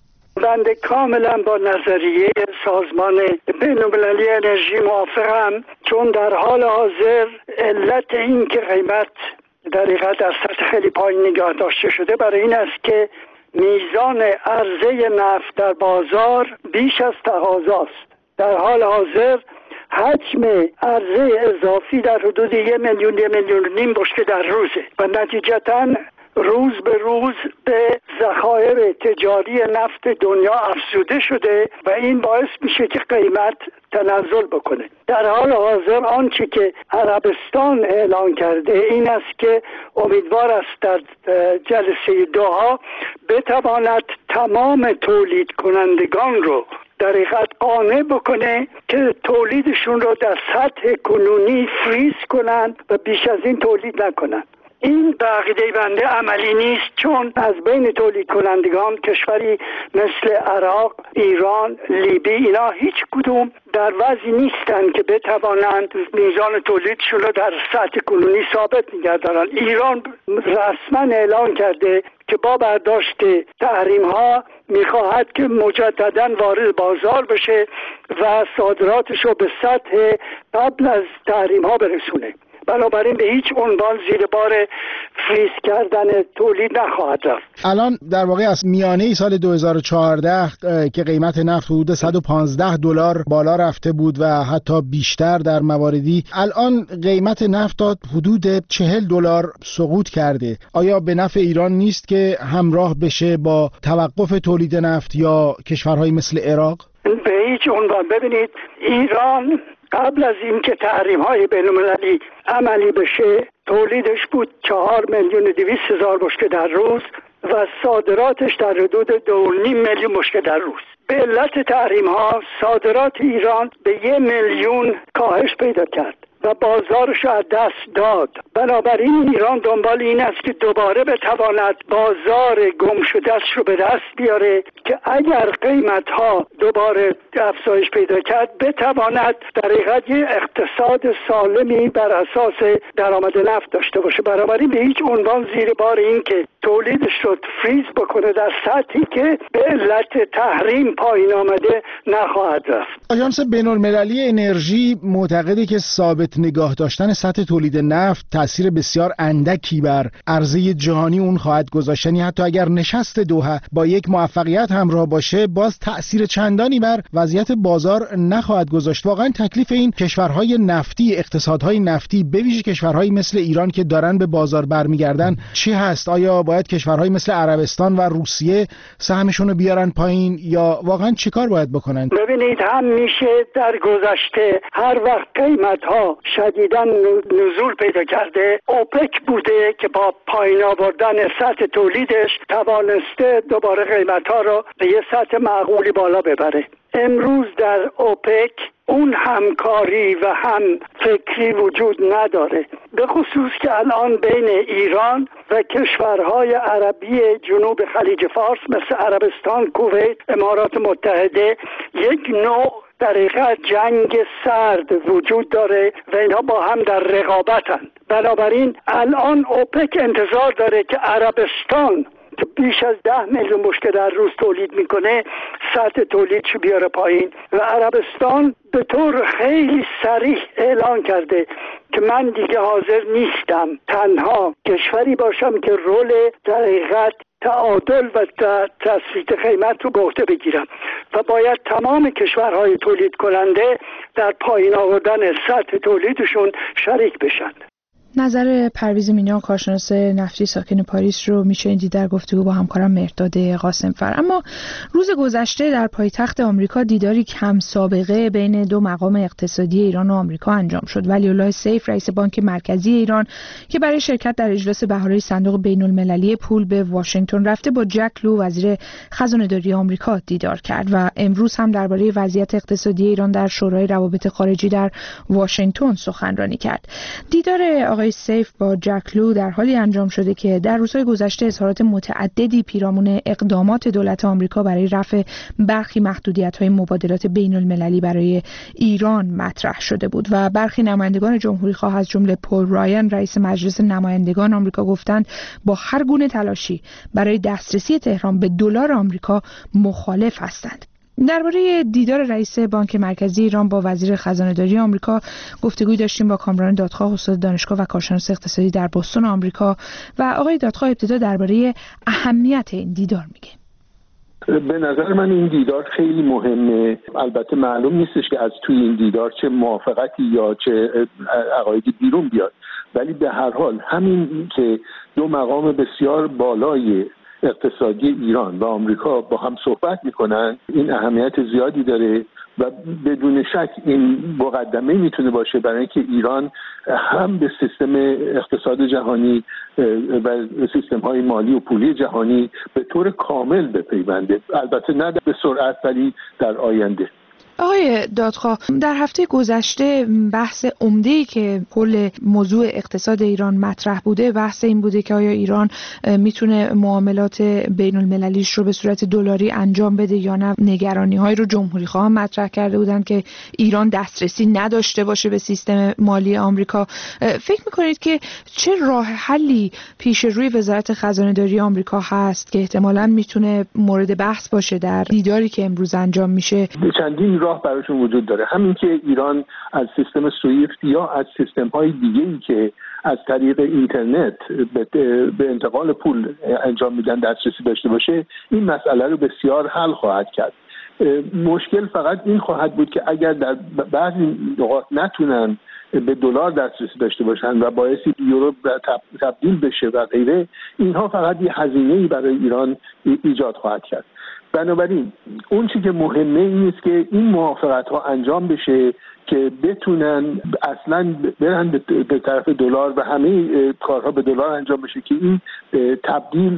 بنده کاملا با نظریه سازمان بین‌المللی انرژی موافقم، چون در حال حاضر علت این که قیمت در حقیقت در سطح خیلی پایین نگاه داشته شده برای این است که میزان عرضه نفت در بازار بیش از تقاضاست. در حال حاضر حجم عرضه اضافی در حدود 1 میلیون 1.5 میلیون بشکه در روزه و نتیجتاً روز به روز به ذخایر تجاری نفت دنیا افزوده شده و این باعث میشه که قیمت تنزل بکنه. در حال حاضر آنچه که عربستان اعلان کرده این است که امیدوار است در جلسه دوحا بتواند تمام تولید کنندگان رو در حقیقت قانع بکنه که تولیدشون رو در سطح کنونی فریز کنن و بیش از این تولید نکنن. این به عقیده بنده عملی نیست، چون از بین تولید کنندگان کشوری مثل عراق، ایران، لیبی اینا هیچ کدوم در وضعی نیستن که بتوانند میزان تولیدشون رو در سطح کنونی ثابت نگه دارن. ایران رسما اعلان کرده که با برداشت تحریم ها میخواهد که مجددا وارد بازار بشه و صادراتش رو به سطح قبل از تحریم ها برسونه. بنابراین به هیچ عنوان زیر بار فریز کردن تولید نخواهد رفت. الان در واقع از میانه سال 2014 که قیمت نفت حدود $115 بالا رفته بود و حتی بیشتر در مواردی، الان قیمت نفت حدود $40 سقوط کرده. آیا به نفع ایران نیست که همراه بشه با توقف تولید نفت یا کشورهای مثل عراق؟ به هیچ عنوان. ببینید، ایران قبل از اینکه تحریم‌های بین‌المللی عملی بشه تولیدش بود 4,200,000 بشکه در روز و صادراتش در حدود 2.5 میلیون بشکه در روز. به علت تحریم‌ها صادرات ایران به 1 میلیون کاهش پیدا کرد و بازارش از دست داد. بنابراین ایران دنبال این است که دوباره بتواند بازار گم شده‌اش رو به دست بیاره که اگر قیمت‌ها دوباره افزایش پیدا کرد بتواند در حقیقت یه اقتصاد سالمی بر اساس درآمد نفت داشته باشه. بنابراین به هیچ عنوان زیر بار این که تولیدش رو فریز بکنه در سطحی که به علت تحریم پایین آمده نخواهد رفت. آژانس بین‌المللی انرژی معتقده که ثابت نگاه داشتن سطح تولید نفت تأثیر بسیار اندکی بر عرضه جهانی اون خواهد گذاشت. یعنی حتی اگر نشست دوحه با یک موفقیت همراه باشه باز تأثیر چندانی بر وضعیت بازار نخواهد گذاشت. واقعا تکلیف این کشورهای نفتی، اقتصادهای نفتی، به ویژه کشورهایی مثل ایران که دارن به بازار برمیگردن چی هست؟ آیا باید کشورهای مثل عربستان و روسیه سهمشون رو بیارن پایین یا واقعا چیکار باید بکنن؟ ببینید، هم میشه در گذشته هر وقت قیمت‌ها شدیداً نزول پیدا کرده اوپک بوده که با پایین آوردن سطح تولیدش توانسته دوباره قیمت‌ها رو به یه سطح معقولی بالا ببره. امروز در اوپک اون همکاری و هم فکری وجود نداره، به خصوص که الان بین ایران و کشورهای عربی جنوب خلیج فارس مثل عربستان، کویت، امارات متحده یک نوع در حقیقت جنگ سرد وجود داره و اینها با هم در رقابتن. بنابراین الان اوپک انتظار داره که عربستان که بیش از 10 میلیون بشکه در روز تولید میکنه سطح تولیدشو بیاره پایین و عربستان به طور خیلی صریح اعلان کرده که من دیگه حاضر نیستم تنها کشوری باشم که رول در حقیقت تعادل و تثبیت قیمت رو به عهده بگیرم و باید تمام کشورهای تولید کننده در پایین آوردن سطح تولیدشون شریک بشن. نظر پرویز مینیان، کارشناس نفتی ساکن پاریس رو میشنیدید در گفتگو با همکارم مهرداد قاسمفر. اما روز گذشته در پایتخت آمریکا دیداری کم سابقه بین دو مقام اقتصادی ایران و آمریکا انجام شد. ولی‌الله سیف رئیس بانک مرکزی ایران که برای شرکت در اجلاس بهارای صندوق بین‌المللی پول به واشنگتن رفته با جک لو وزیر خزانه‌داری آمریکا دیدار کرد و امروز هم درباره وضعیت اقتصادی ایران در شورای روابط خارجی در واشنگتن سخنرانی کرد. دیدار آقای سیف با جک لو در حالی انجام شده که در روزهای گذشته اظهارات متعددی پیرامون اقدامات دولت آمریکا برای رفع برخی محدودیت‌های مبادلات بین‌المللی برای ایران مطرح شده بود و برخی نمایندگان جمهوری‌خواه از جمله پول رایان رئیس مجلس نمایندگان آمریکا گفتند با هر گونه تلاشی برای دسترسی تهران به دلار آمریکا مخالف هستند. درباره دیدار رئیس بانک مرکزی ایران با وزیر خزانه‌داری آمریکا گفتگوی داشتیم با کامران دادخواه، استاد دانشگاه و کارشناس اقتصادی در بوستون آمریکا و آقای دادخواه ابتدا درباره اهمیت این دیدار میگه. به نظر من این دیدار خیلی مهمه. البته معلوم نیستش که از توی این دیدار چه موافقتی یا چه عقایدی بیرون بیاد، ولی به هر حال همین که دو مقام بسیار بالای اقتصادی ایران و آمریکا با هم صحبت میکنن این اهمیت زیادی داره و بدون شک این مقدمه میتونه باشه برای اینکه ایران هم به سیستم اقتصاد جهانی و سیستم های مالی و پولی جهانی به طور کامل بپیونده، البته نه به سرعت ولی در آینده. آقای دادخواه، در هفته گذشته بحث عمده‌ای که کل موضوع اقتصاد ایران مطرح بوده بحث این بوده که آیا ایران میتونه معاملات بین المللیش رو به صورت دلاری انجام بده یا نه. نگرانی‌های رو جمهوری خواهان مطرح کرده بودن که ایران دسترسی نداشته باشه به سیستم مالی آمریکا. فکر می‌کنید که چه راه حلی پیش روی وزارت خزانه‌داری آمریکا هست که احتمالاً میتونه مورد بحث باشه در دیداری که امروز انجام میشه؟ چندین راه براشون وجود داره. همین که ایران از سیستم سویفت یا از سیستم‌های دیگه‌ای که از طریق اینترنت به انتقال پول انجام میدن دسترسی داشته باشه، این مسئله رو بسیار حل خواهد کرد. مشکل فقط این خواهد بود که اگر در بعضی نقاط نتونن به دلار دسترسی داشته باشن و باعثی یورو تبدیل بشه و غیره، اینها فقط یه هزینه‌ای برای ایران ایجاد خواهد کرد. بنابراین اون چیزی که مهمه این است که این موافقت ها انجام بشه که بتونن اصلا برن به طرف دلار و همه کارها به دلار انجام بشه که این تبدیل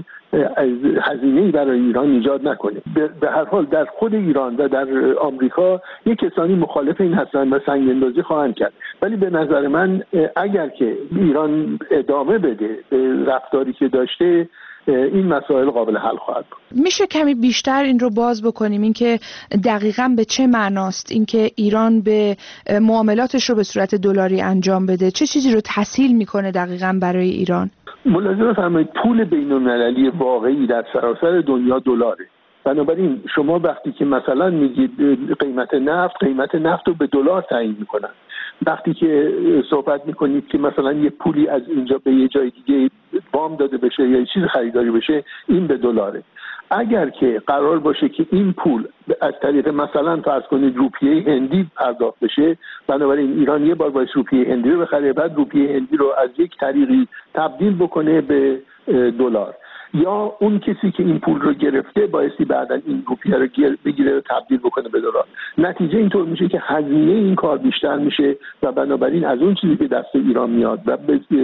هزینه‌ای برای ایران ایجاد نکنه. به هر حال در خود ایران و در آمریکا یک کسانی مخالف این هستند و سنگ‌اندازی خواهند کرد، ولی به نظر من اگر که ایران ادامه بده به رفتاری که داشته، این مسائل قابل حل خواهد بود. میشه کمی بیشتر این رو باز بکنیم، اینکه دقیقاً به چه معناست اینکه ایران به معاملاتش رو به صورت دلاری انجام بده؟ چه چیزی رو تسهیل میکنه دقیقاً برای ایران؟ ملاحظه فرمایید پول بین‌المللی واقعی در سراسر دنیا دلاره. بنابراین شما وقتی که مثلا میگید قیمت نفت رو به دلار تعیین میکنن، وقتی که صحبت میکنید که مثلا یه پولی از اینجا به یه جای دیگه وام داده بشه یا یه چیز خریداری بشه، این به دلاره. اگر که قرار باشه که این پول از طریق مثلا فرض کنید روپیه هندی پرداخت بشه، بنابراین ایران یه بار باید روپیه هندی رو بخره، بعد روپیه هندی رو از یک طریقی تبدیل بکنه به دلار، یا اون کسی که این پول رو گرفته بایستی بعداً این روپیه رو بگیره و تبدیل بکنه به دلار. نتیجه اینطور میشه که هزینه این کار بیشتر میشه و بنابراین از اون چیزی که دست ایران میاد و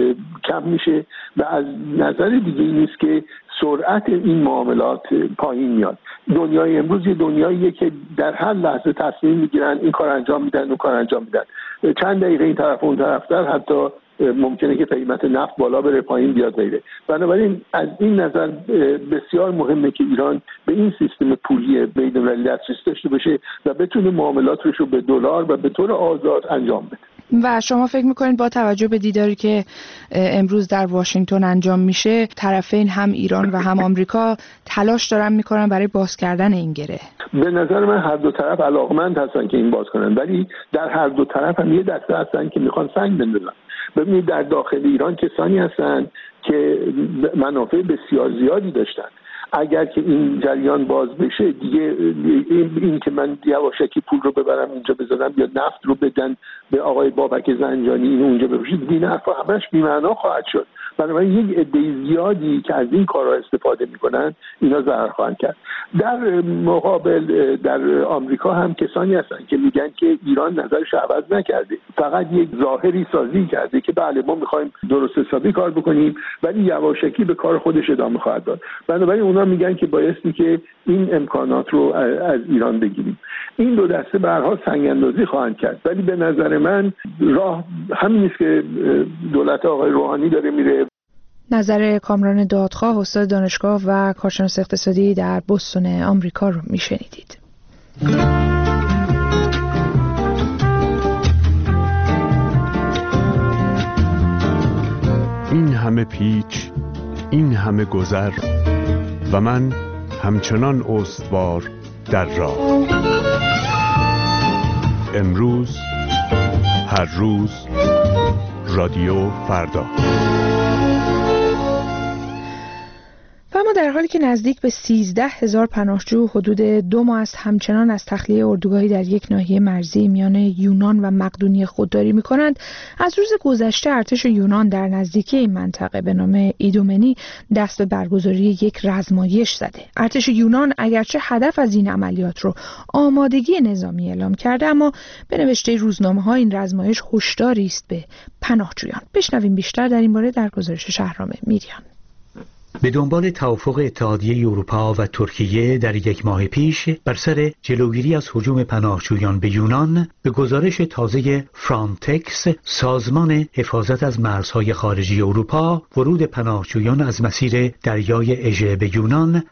کم میشه و از نظر دیگه این نیست که سرعت این معاملات پایین میاد. دنیای امروز یه دنیاییه که در هر لحظه تصمیم میگیرن این کار انجام میدن اون کار انجام میدن، چند دقیقه این طرف اون طرفتر حتی ممکنه که قیمت نفت بالا بره پایین بیاد غیره. بنابراین از این نظر بسیار مهمه که ایران به این سیستم پولی بین‌المللی دسترسی داشته باشه و بتونه معاملاتش رو به دلار و به طور آزاد انجام بده. و شما فکر میکنید با توجه به دیداری که امروز در واشنگتن انجام میشه، طرفین هم ایران و هم آمریکا تلاش دارن میکنن برای باز کردن این گره؟ به نظر من هر دو طرف علاقمند هستن که این باز کنن، ولی در هر دو طرف هم یه دسته هستن که میخوان سنگ بندازن. ببینید در داخل ایران کسانی هستن که منافع بسیار زیادی داشتن. اگر که این جریان باز بشه دیگه این که من یواشکی پول رو ببرم اینجا بذارم یا نفت رو بدن به آقای بابک زنجانی اینو اونجا بفروشید، این حرفا همش بی‌معنا خواهد شد. بنابراین یک عده زیادی که از این کارها استفاده میکنن اینا ضرر خواهند کرد. در مقابل در آمریکا هم کسانی هستن که میگن که ایران نظرش عوض نکرده، فقط یک ظاهری سازی کرده که بله ما میخوایم درست حسابی کار بکنیم ولی یواشکی به کار خودش ادامه خواهد داد. بنابراین اونا میگن که بایستی که این امکانات رو از ایران بگیریم. این دو دسته به هر حال سنگ اندازی خواهند کرد، ولی به نظر من راه همین است که دولت آقای روحانی داره میره. نظر کامران دادخواه، استاد دانشگاه و کارشناس اقتصادی در بوستون آمریکا رو میشنیدید. این همه پیچ، این همه گذر و من همچنان استوار در راه. امروز، هر روز، رادیو فردا. و ما در حالی که نزدیک به 13,000 پناهجو حدود 2 ماه است همچنان از تخلیه اردوگاهی در یک ناحیه مرزی میان یونان و مقدونیه خودداری می‌کنند، از روز گذشته ارتش یونان در نزدیکی این منطقه به نام ایدومنی دست به برگزاری یک رزمایش زده. ارتش یونان اگرچه هدف از این عملیات رو آمادگی نظامی اعلام کرده، اما به نوشته روزنامه‌ها این رزمایش هشداری است به پناهجویان. بشنویم بیشتر در این باره در گزارش شهرام میریان. به دنبال توافق اتحادیه اروپا و ترکیه در 1 ماه پیش بر سر جلوگیری از هجوم پناهجویان به یونان، به گزارش تازه فرانتکس، سازمان حفاظت از مرزهای خارجی اروپا، ورود پناهجویان از مسیر دریای اژه به یونان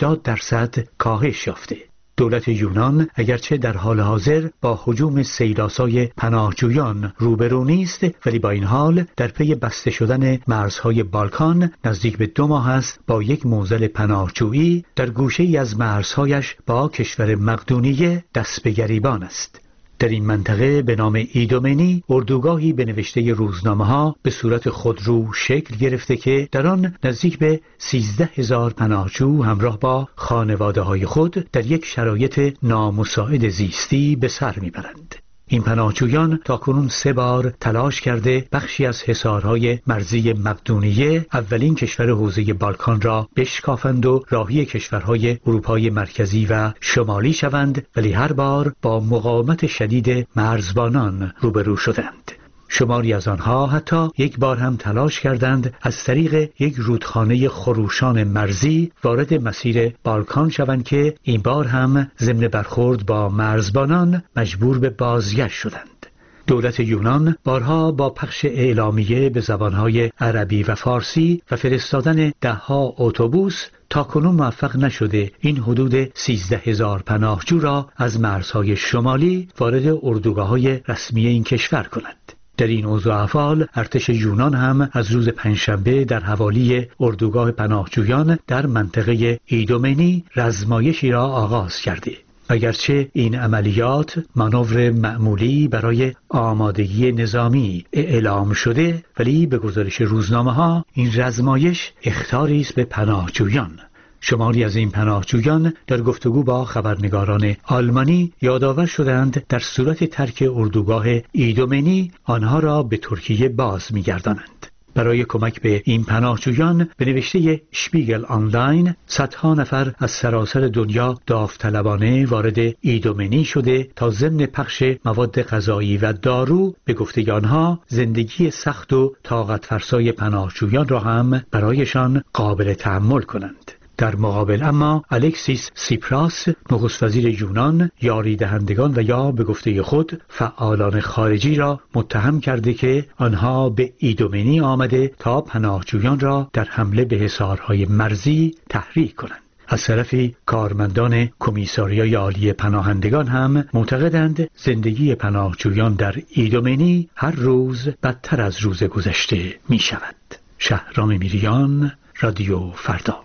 80% کاهش یافته. دولت یونان اگرچه در حال حاضر با هجوم سیلاسای پناهجویان روبرو نیست، ولی با این حال در پی بسته شدن مرزهای بالکان نزدیک به 2 ماه است با یک معضل پناهجویی در گوشه‌ای از مرزهایش با کشور مقدونیه دست به گریبان است. در این منطقه به نام ایدومنی اردوگاهی به نوشته روزنامه‌ها به صورت خودرو شکل گرفته که در آن نزدیک به 13,000 پناهجو همراه با خانواده‌های خود در یک شرایط نامساعد زیستی به سر میبرند. این پناهجویان تاکنون 3 بار تلاش کرده بخشی از حصارهای مرزی مقدونیه، اولین کشور حوزه بالکان را بشکافند و راهی کشورهای اروپای مرکزی و شمالی شوند، ولی هر بار با مقاومت شدید مرزبانان روبرو شدند. شماری از آنها حتی 1 بار هم تلاش کردند از طریق یک رودخانه خروشان مرزی وارد مسیر بالکان شوند که این بار هم ضمن برخورد با مرزبانان مجبور به بازگشت شدند. دولت یونان بارها با پخش اعلامیه به زبانهای عربی و فارسی و فرستادن 10 اتوبوس تاکنون موفق نشده این حدود 13,000 پناهجو را از مرزهای شمالی وارد اردوگاه‌های رسمی این کشور کند. در این اوضاع احوال ارتش یونان هم از روز پنجشنبه در حوالی اردوگاه پناهجویان در منطقه ایدومنی رزمایشی را آغاز کرده. اگرچه این عملیات مانور معمولی برای آمادگی نظامی اعلام شده، ولی به گزارش روزنامه‌ها این رزمایش اخطاری است به پناهجویان. شماری از این پناهجویان در گفتگو با خبرنگاران آلمانی یادآور شدند در صورت ترک اردوگاه ایدومنی آنها را به ترکیه باز می‌گردانند. برای کمک به این پناهجویان به نوشته شپیگل آنلاین، صدها نفر از سراسر دنیا داوطلبانه وارد ایدومنی شده تا ضمن پخش مواد غذایی و دارو به گفته آنها زندگی سخت و طاقت فرسای پناهجویان را هم برایشان قابل تحمل کنند. در مقابل اما الکسیس سیپراس، نخست وزیر یونان، یاری دهندگان و یا به گفته خود فعالان خارجی را متهم کرده که آنها به ایدومنی آمده تا پناهجویان را در حمله به حصارهای مرزی تحریک کنند. از طرفی کارمندان کمیساریای عالی پناهندگان هم معتقدند زندگی پناهجویان در ایدومنی هر روز بدتر از روز گذشته می شود. شهرام میریان، رادیو فردا.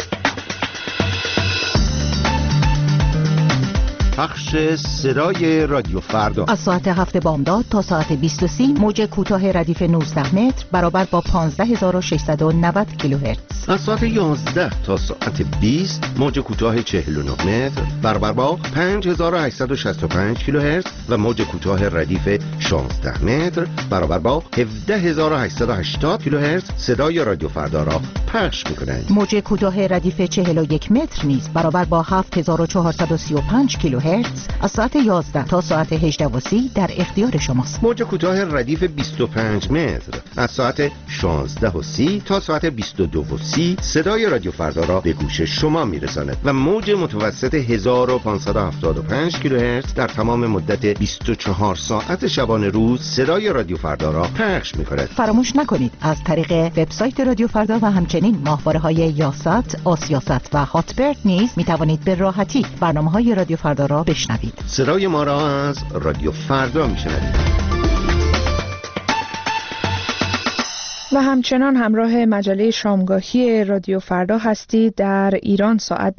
پخش صدای رادیو فردا از ساعت 7 بامداد تا ساعت 20:30 موج کوتاه ردیف 19 متر برابر با 15690 کیلوهرتز. از ساعت 11 تا ساعت 20 موج کوتاه 49 متر برابر با 5865 کیلوهرتز و موج کوتاه ردیف 16 متر برابر با 17880 کیلوهرتز صدای رادیو فردا را پخش می‌کنند. موج کوتاه ردیف 41 متر نیز برابر با 7435 کیلوهرتز از ساعت 11 تا ساعت 18:30 در اختیار شماست. موج کوتاه ردیف 25 متر از ساعت 16:30 تا ساعت 22:30 صدای رادیو فردا را به گوش شما میرساند و موج متوسط 1575 کیلوهرتز در تمام مدت 24 ساعت شبانه روز صدای رادیو فردا را پخش می‌کند. فراموش نکنید از طریق وبسایت رادیو فردا و همچنین ماهواره‌های یاست، آسیاست و هاتبرد نیز می‌توانید به راحتی برنامه‌های رادیو فردا را بشنوید. صدای ما را از رادیو فردا میشنوید. و همچنان همراه مجله شامگاهی رادیو فردا هستید. در ایران ساعت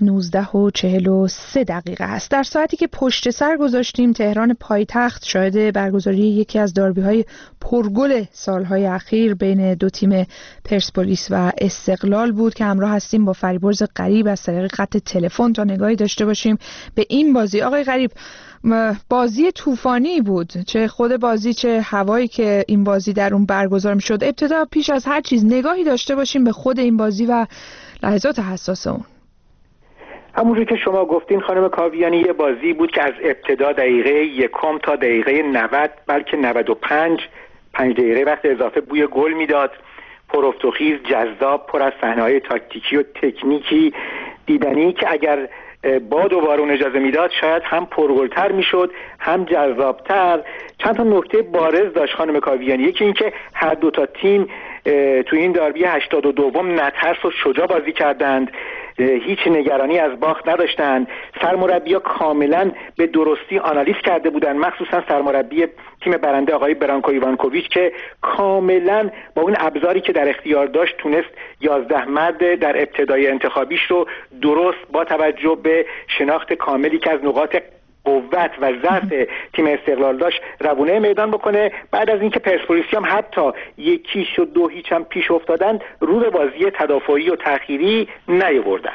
19:43 هست. در ساعتی که پشت سر گذاشتیم تهران پایتخت شاهد برگزاری یکی از داربی‌های پرگل سالهای اخیر بین دو تیم پرسپولیس و استقلال بود که همراه هستیم با فریبرز غریب از طریق خط تلفن تا نگاهی داشته باشیم به این بازی. آقای غریب، بازی طوفانی بود، چه خود بازی چه هوایی که این بازی در اون برگزار می‌شد. ابتدا پیش از هر چیز نگاهی داشته باشیم به خود این بازی و لحظات حساس اون. همونجوری که شما گفتین خانم کاویانی، یه بازی بود که از ابتدا دقیقه 1 تا دقیقه 90 بلکه 95 5 دقیقه وقت اضافه بوی گل میداد. پرافتوخیز، جذاب، پر از صحنه‌های تاکتیکی و تکنیکی دیدنی که اگر باد و بارون اجازه میداد شاید هم پرگلتر میشد هم جذابتر. چند تا نکته بارز داشت خانم کاویانی. یکی این که هر دو تا تیم تو این داربی 82 نترس و شجاع بازی کردند، هیچ نگرانی از باخت نداشتند. سرمربی‌ها کاملا به درستی آنالیز کرده بودند، مخصوصا سرمربی تیم برنده آقای برانکو ایوانکوویچ که کاملا با اون ابزاری که در اختیار داشت تونست 11 مرد در ابتدای انتخابیش رو درست با توجه به شناخت کاملی که از نقاط قوت و ضعف تیم استقلال داشت روونه میدان بکنه. بعد از اینکه پرسپولیسی هم حتی 1-0 و 2-0 هم پیش افتادن، رو به بازی تدافعی و تأخیری نیاوردن.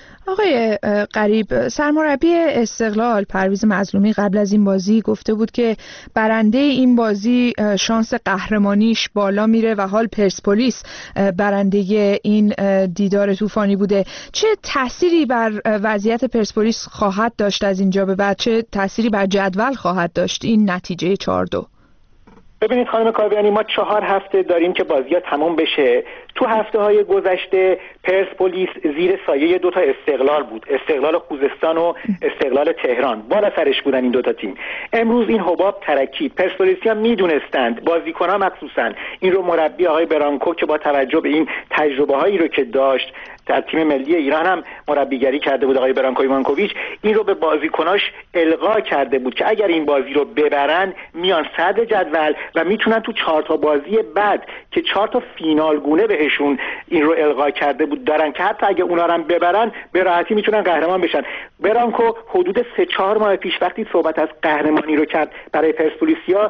آقای غریب، سرمربی استقلال پرویز مظلومی قبل از این بازی گفته بود که برنده این بازی شانس قهرمانیش بالا میره و حال پرسپولیس برنده این دیدار طوفانی بوده. چه تأثیری بر وضعیت پرسپولیس خواهد داشت از اینجا به بعد؟ چه تأثیری بر جدول خواهد داشت این نتیجه 4-2؟ ببینید خانم کاویانی، ما 4 هفته داریم که بازی‌ها تموم بشه. تو هفته‌های گذشته پرسپولیس زیر سایه 2 تا استقلال بود، استقلال خوزستان و استقلال تهران، بالا سرش بودن این 2 تا تیم. امروز این حباب ترکید. پرسپولیسی‌ها میدونستند، بازیکن‌ها مخصوصاً این رو مربی آقای برانکو که با توجه به این تجربه‌هایی رو که داشت در تیم ملی ایران هم مربیگری کرده بود آقای برانکو ایوانکوویچ، این رو به بازیکناش القا کرده بود که اگر این بازی رو ببرن میان صدر جدول و میتونن تو 4 تا بازی بعد که 4 تا فینال گونه بهشون این رو القا کرده بود دارن که حتی اگه اونا رو هم ببرن به راحتی میتونن قهرمان بشن. برانکو حدود 3-4 ماه پیش وقتی صحبت از قهرمانی رو کرد برای پرسپولیسیا،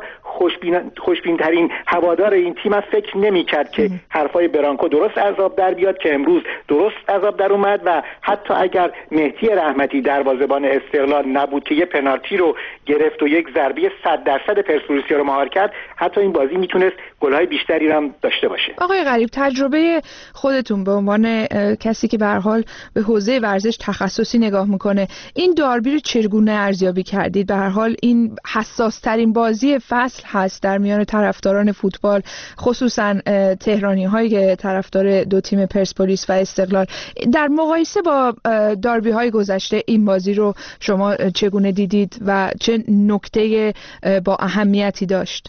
خوشبین ترین هوادار این تیم فکر نمی‌کرد که حرفای برانکو درست از آب در بیاد که امروز درست از آب در اومد و حتی اگر مهدی رحمتی دروازه‌بان استقلال نبود که یه پنالتی رو گرفت و یک ضربه 100% پرسپولیسیا رو مهار کرد، حتی این بازی میتونست گل‌های بیشتری رو هم داشته باشه. آقای غریب، تجربه خودتون به عنوان کسی که به هر حال به حوزه ورزش تخصصی نگاه میکنه، این داربی رو چگونه ارزیابی کردید؟ به هر حال این حساس ترین بازی فصل هست در میان طرفداران فوتبال، خصوصا تهرانی هایی که طرفدار دو تیم پرسپولیس و استقلال. در مقایسه با داربی های گذشته این بازی رو شما چگونه دیدید و چه نکته با اهمیتی داشت؟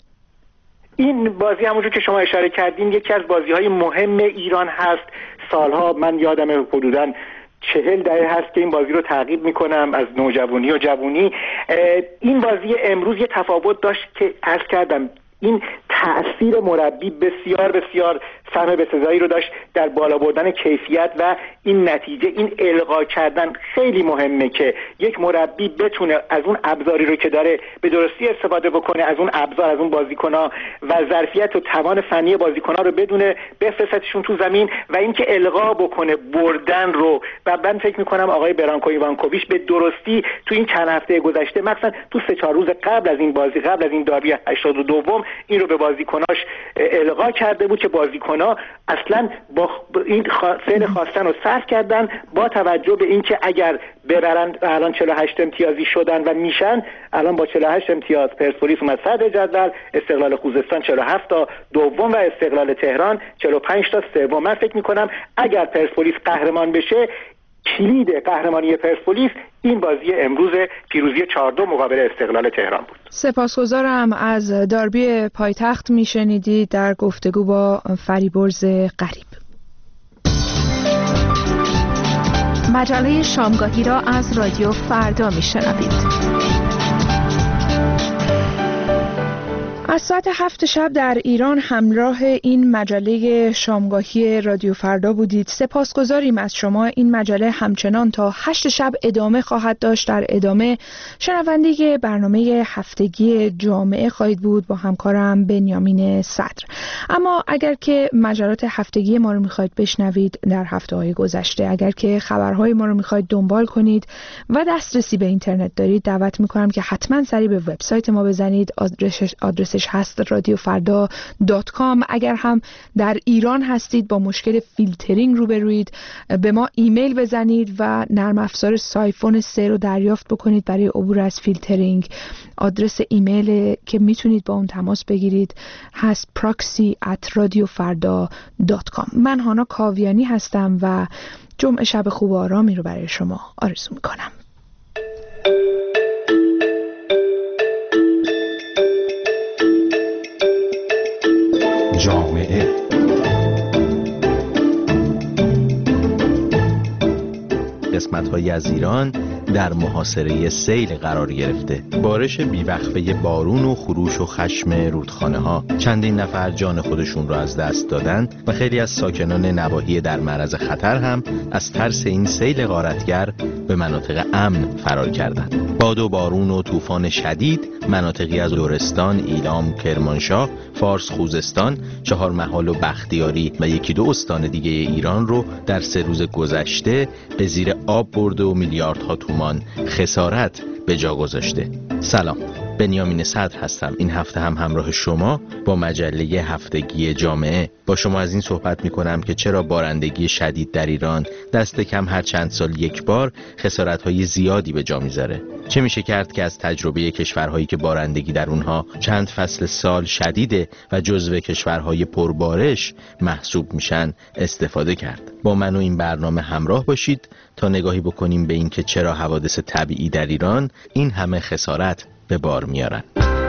این بازی همونجور که شما اشاره کردین یکی از بازی‌های مهم ایران هست. سالها من یادم حدوداً 40 دهه هست که این بازی رو تعقیب میکنم از نوجوانی و جوانی. این بازی امروز یه تفاوت داشت که عرض کردم این تأثیر مربی بسیار بسیار سهم بسزایی رو داشت در بالا بردن کیفیت و این نتیجه، این القا کردن خیلی مهمه که یک مربی بتونه از اون ابزاری رو که داره به درستی استفاده بکنه، از اون ابزار، از اون بازیکن‌ها و ظرفیت و توان فنی بازیکن‌ها رو بدونه بفرستشون تو زمین و اینکه القا بکنه بردن رو. و من فکر می‌کنم آقای برانکو ایوانکوویچ به درستی تو این چند هفته گذشته، مثلا تو 3-4 روز قبل از این بازی، قبل از این داربی 82 این رو به بازیکناش القا کرده بود که بازیکن‌ها اصلا با این فعل خواستن رو صرف کردن با توجه به اینکه اگر ببرن الان 48 امتیازی شدن و میشن الان با 48 امتیاز پرسپولیس اومد صدر جدول، استقلال خوزستان 47 تا دوم و استقلال تهران 45 تا سوم. من فکر میکنم اگر پرسپولیس قهرمان بشه کلید قهرمانی پرسپولیس این بازی امروز پیروزی 4-2 مقابل استقلال تهران بود. سپاسگزارم. از داربی پایتخت میشنیدید در گفتگو با فریبرز غریب. مجله شامگاهی را از رادیو فردا میشنوید. از ساعت 7 شب در ایران همراه این مجله شامگاهی رادیو فردا بودید. سپاسگزاریم از شما. این مجله همچنان تا 8 شب ادامه خواهد داشت. در ادامه شنونده برنامه هفتگی جامعه خواهید بود با همکارم بنیامین صدر. اما اگر که مجلات هفتگی ما رو میخواید بشنوید در هفته‌های گذشته، اگر که خبرهای ما رو میخواید دنبال کنید و دسترسی به اینترنت دارید، دعوت میکنم که حتما سری به وبسایت ما بزنید. آدرسش هست radiofarda.com. اگر هم در ایران هستید با مشکل فیلترینگ روبروید، به ما ایمیل بزنید و نرم افزار سایفون 3 رو دریافت بکنید برای عبور از فیلترینگ. آدرس ایمیل که میتونید با اون تماس بگیرید هست proxy@radiofarda.com. من هانا کاویانی هستم و جمعه شب خوب و آرامی رو برای شما آرزو میکنم. جامعه قسمت‌هایی از ایران در محاصره سیل قرار گرفته. بارش بیوقفه بارون و خروش و خشم رودخانه‌ها چندین نفر جان خودشون را از دست دادن و خیلی از ساکنان نواحی در معرض خطر هم از ترس این سیل غارتگر به مناطق امن فرار کردند. باد و بارون و طوفان شدید مناطقی از لرستان، ایلام، کرمانشاه، فارس، خوزستان، چهارمحال و بختیاری و یکی دو استان دیگه ایران رو در 3 روز گذشته به زیر آب برده و میلیاردها تومان خسارت به جا گذاشته. سلام، بنیامین صدر هستم. این هفته هم همراه شما با مجله هفتگی جامعه با شما از این صحبت میکنم که چرا بارندگی شدید در ایران دست کم هر چند سال یک بار خسارت‌های زیادی به جا میذاره. چه میشه کرد که از تجربه کشورهایی که بارندگی در اونها چند فصل سال شدیده و جزو کشورهای پربارش محسوب میشن استفاده کرد. با من و این برنامه همراه باشید تا نگاهی بکنیم به این که چرا حوادث طبیعی در ایران این همه خسارت به بار میارن.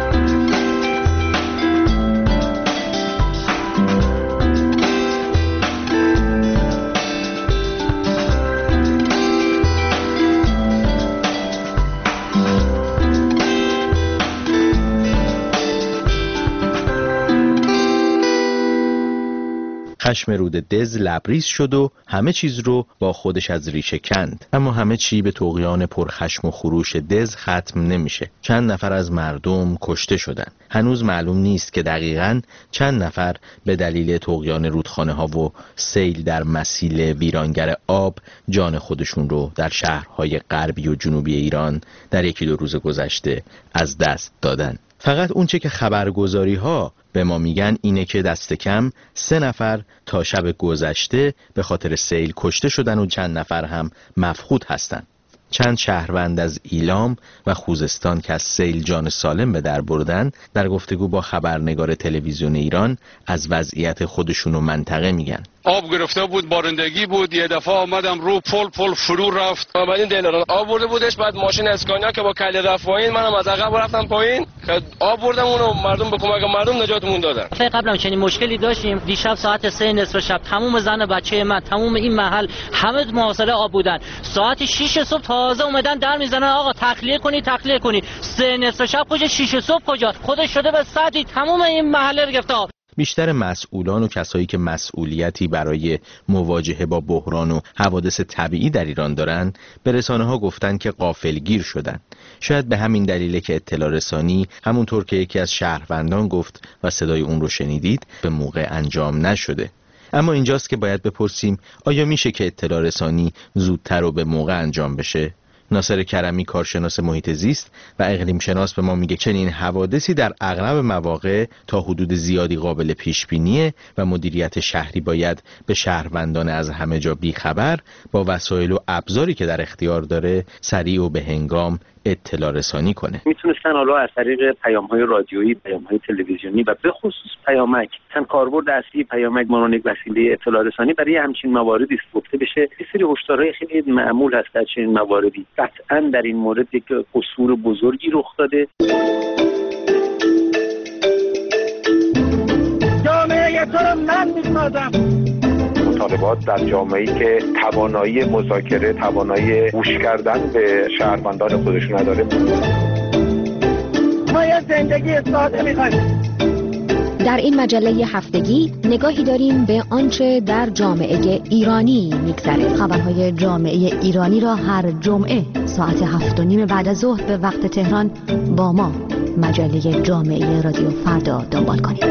خشم رود دز لبریز شد و همه چیز رو با خودش از ریشه کند. اما همه چی به طغیان پرخشم و خروش دز ختم نمیشه. چند نفر از مردم کشته شدن. هنوز معلوم نیست که دقیقاً چند نفر به دلیل طغیان رودخانه ها و سیل در مسیل ویرانگر آب جان خودشون رو در شهرهای غربی و جنوبی ایران در 1-2 روز گذشته از دست دادن. فقط اونچه که خبرگزاری ها به ما میگن اینه که دست کم 3 نفر تا شب گذشته به خاطر سیل کشته شدن و چند نفر هم مفقود هستن. چند شهروند از ایلام و خوزستان که از سیل جان سالم به در بردن در گفتگو با خبرنگار تلویزیون ایران از وضعیت خودشون و منطقه میگن. آب گرفته بود، بارندگی بود، یه دفعه آمدم رو پل فرو رفت. اومدیم دلارام آب برده بودش، بعد ماشین اسکانیا که با کله رفت پایین، منم از عقب رفتم پایین که آب بردم اونو مردم به کمک مردم نجاتمون دادن. قبلا چنین مشکلی داشتیم. دیشب ساعت 3 نصف شب تمام زن و بچه من، تمام این محل همه محاصره آب بودن. ساعت 6 صبح تازه اومدن در میزنن آقا تخلیه کنید. 3 نصف شب کجا، 6 صبح کجا؟ خودش شده به ساعتی تمام این محله رو گرفته آب. بیشتر مسئولان و کسایی که مسئولیتی برای مواجهه با بحران و حوادث طبیعی در ایران دارن به رسانه‌ها گفتن که غافلگیر شدن. شاید به همین دلیله که اطلاع رسانی همونطور که یکی از شهروندان گفت و صدای اون رو شنیدید به موقع انجام نشده. اما اینجاست که باید بپرسیم آیا میشه که اطلاع رسانی زودتر و به موقع انجام بشه؟ ناصر کرمی کارشناس محیط زیست و اقلیم شناس به ما میگه چنین حوادثی در اغلب مواقع تا حدود زیادی قابل پیش بینیه و مدیریت شهری باید به شهروندان از همه جا بیخبر با وسایل و ابزاری که در اختیار داره سریع و به هنگام اطلاع رسانی کنه. میتونستن حالا از طریق پیام‌های رادیویی، پیام‌های تلویزیونی و به خصوص پیامک، مثلا کاربرد اصلی پیامک به عنوان یک وسیله اطلاع رسانی برای همچین مواردی استفاده بشه. یه سری هشدارهای خیلی معمول هست در چنین مواردی. قطعاً در این مورد یک قصور بزرگی رخ داده. جامعه تو رو من می‌سازم. مطالبات در جامعه‌ای که توانایی مذاکره، توانایی گوش کردن به شهروندان خودش نداره. ما یه زندگی ساده می‌خوایم. در این مجله هفتگی نگاهی داریم به آنچه در جامعه ایرانی میگذره. خبرهای جامعه ایرانی را هر جمعه ساعت 7:30 بعد از ظهر به وقت تهران با ما مجله جامعه رادیو فردا دنبال کنید.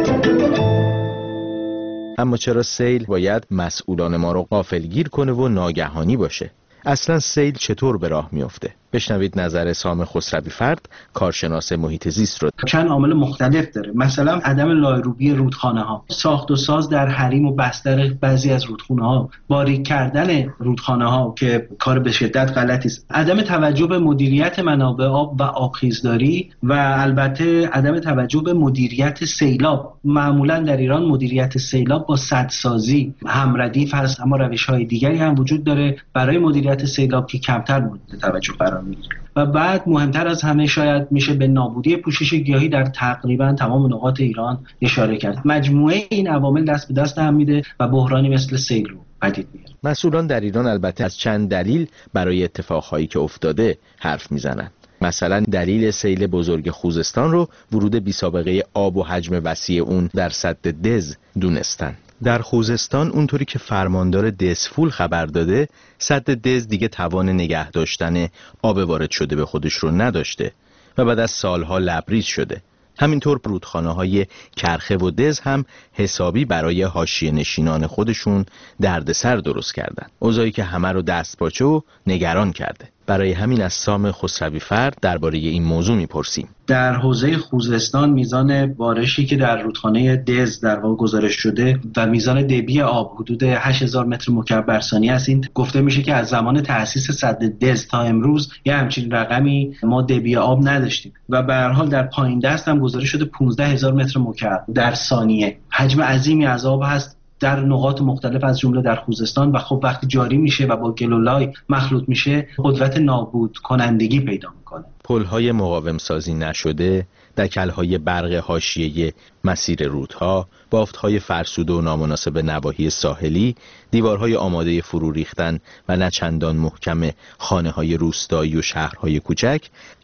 اما چرا سیل باید مسئولان ما رو غافلگیر کنه و ناگهانی باشه؟ اصلا سیل چطور به راه میفته؟ بشنوید نظر سام خسروی فرد، کارشناس محیط زیست رو. چند عامل مختلف داره. مثلا عدم لایروبی رودخانه ها، ساخت و ساز در حریم و بستر بعضی از رودخانه ها، باریک کردن رودخانه ها که کار به شدت غلطی است، عدم توجه به مدیریت منابع آب و آبخیزداری و البته عدم توجه به مدیریت سیلاب. معمولا در ایران مدیریت سیلاب با سدسازی همردیف هست، اما روش‌های دیگری هم وجود داره برای مدیریت سیلاب که کمتر مورد توجه قرار میگیره. و بعد مهمتر از همه شاید میشه به نابودی پوشش گیاهی در تقریبا تمام نقاط ایران اشاره کرد. مجموعه این عوامل دست به دست هم میده و بحرانی مثل سیل رو پدید میاره. مسئولان در ایران البته از چند دلیل برای اتفاقهایی که افتاده حرف میزنن. مثلا دلیل سیل بزرگ خوزستان رو ورود بی‌سابقه آب و حجم وسیع اون در سد دز دونستن. در خوزستان اونطوری که فرماندار دزفول خبر داده، سد دز دیگه توان نگه داشتن آب وارد شده به خودش رو نداشته و بعد از سالها لبریز شده. همینطور رودخانه‌های کرخه و دز هم حسابی برای حاشیه نشینان خودشون دردسر درست کردن. اوضاعی که همه رو دستپاچه و نگران کرده. برای همین از سام خسروی فرد درباره این موضوع میپرسیم. در حوزه خوزستان میزان بارشی که در رودخانه دز در واقع گزارش شده و میزان دبی آب حدود 8000 متر مکعب بر ثانیه است. این گفته میشه که از زمان تأسیس سد دز تا امروز یه همچین رقمی ما دبی آب نداشتیم و به هر حال در پایین دست هم گزارش شده 15000 متر مکعب در ثانیه. حجم عظیمی از آب هست در نقاط مختلف از جمله در خوزستان و خب وقتی جاری میشه و با گلولای مخلوط میشه قدرت نابود کنندگی پیدا میکنه. پل‌های مقاوم سازی نشده، دکل‌های برق حاشیه مسیر رودها، بافت‌های فرسوده و نامناسب نواحی ساحلی، دیوارهای آماده فرو ریختن و نه چندان محکم خانه‌های روستایی و شهرهای کوچک،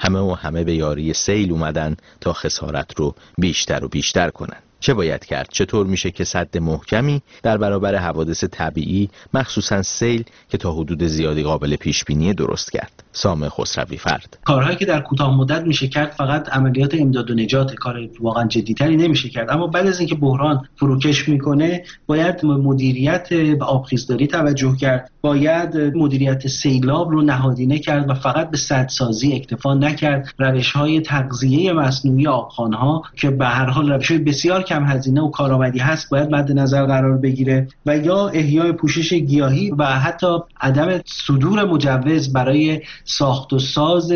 همه به یاری سیل اومدن تا خسارت رو بیشتر و بیشتر کنن. چه باید کرد؟ چطور میشه که سد محکمی در برابر حوادث طبیعی مخصوصا سیل که تا حدود زیادی قابل پیش بینی درست کرد؟ سام خسروی فرد. کارهایی که در کوتاه مدت میشه کرد فقط عملیات امداد و نجات، کار واقعا جدی‌تری نمیشه کرد. اما بعد از اینکه بحران فروکش میکنه باید مدیریت آبخیزداری توجه کرد، باید مدیریت سیلاب رو نهادینه کرد و فقط به سدسازی اکتفا نکرد. روش‌های تغذیه مصنوعی آبخوان‌ها که به هر حال روش‌های بسیار کم هزینه و کارآمدی هست باید مد نظر قرار بگیره و یا احیای پوشش گیاهی و حتی عدم صدور مجوز برای ساخت و ساز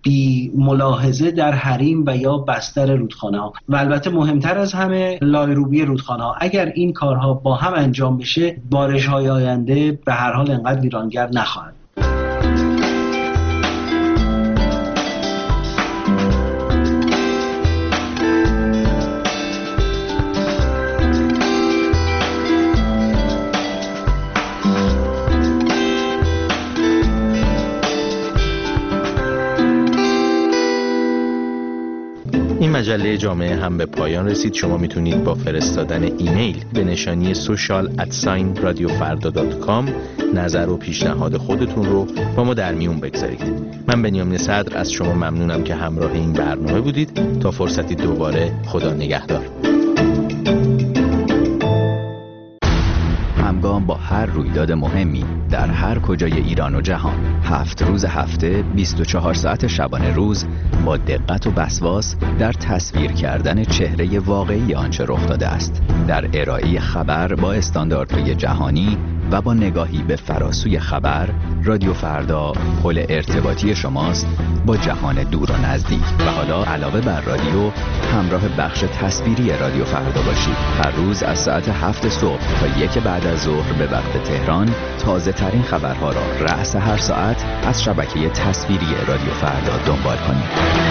بی ملاحظه در حریم و یا بستر رودخانه ها و البته مهمتر از همه لایروبی رودخانه ها. اگر این کارها با هم انجام بشه بارش های آینده به هر حال انقدر ویرانگر نخواهد. این مجله جامعه هم به پایان رسید. شما میتونید با فرستادن ایمیل به نشانی social@radiofarda.com نظر و پیشنهاد خودتون رو با ما در میون بگذارید. من بنیامین صدر از شما ممنونم که همراه این برنامه بودید. تا فرصتی دوباره، خدا نگهدار. همگام با هر رویداد مهمی در هر کجای ایران و جهان، 7 روز هفته 24 ساعت شبانه روز با دقت و وسواس در تصویر کردن چهره واقعی آنچه رخ داده است، در ارائه خبر با استانداردهای جهانی و با نگاهی به فراسوی خبر. رادیو فردا پل ارتباطی شماست با جهان دور و نزدیک. و حالا علاوه بر رادیو همراه بخش تصویری رادیو فردا باشید. هر روز از ساعت 7 صبح تا 1 بعد از ظهر به وقت تهران تازه ترین خبرها را رأس هر ساعت از شبکه تصویری رادیو فردا دنبال کنید.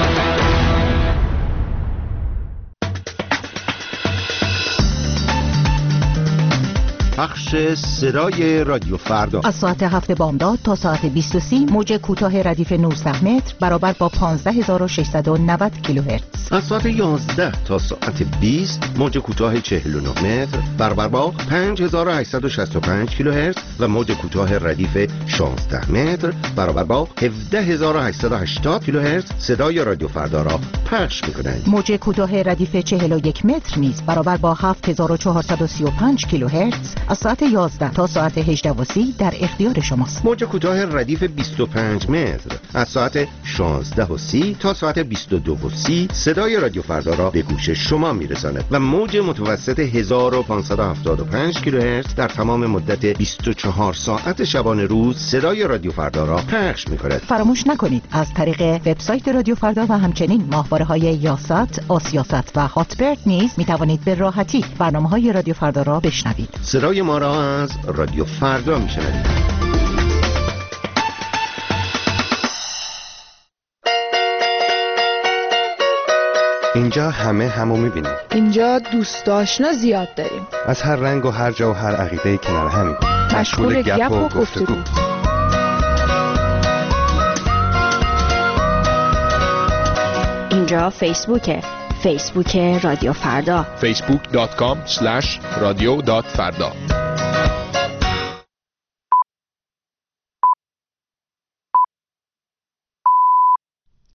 پخش صدای رادیو فردا از ساعت 7 بامداد تا ساعت 20:30 موج کوتاه ردیف 19 متر برابر با 15690 کیلوهرتز. از ساعت 11 تا ساعت 20 موج کوتاه 49 متر برابر با 5865 کیلوهرتز و موج کوتاه ردیف 16 متر برابر با 17880 کیلوهرتز صدای رادیو فردا را پخش می‌کنند. موج کوتاه ردیف 41 متر نیز برابر با 7435 کیلوهرتز از ساعت 11 تا ساعت 18:30 در اختیار شماست. موج کوتاه ردیف 25 متر از ساعت 16:30 تا ساعت 22:30 صدای رادیو فردا را به گوش شما میرساند و موج متوسط 1575 کیلوهرتز در تمام مدت 24 ساعت شبانه روز صدای رادیو فردا را پخش می‌کند. فراموش نکنید از طریق وبسایت رادیو فردا و همچنین ماهواره‌های یاست، آسیاست و هاتبرد نیز می‌توانید به راحتی برنامه‌های رادیو فردا را بشنوید. صدای ما را از رادیو فردا می‌شنوید. اینجا همه همو می‌بینیم. اینجا دوست آشنا زیاد داریم. از هر رنگ و هر جا و هر عقیده‌ای کنار همیم. مشغول گپ و گفتگو. اینجا فیسبوک رادیو فردا. facebook.com/radio.farda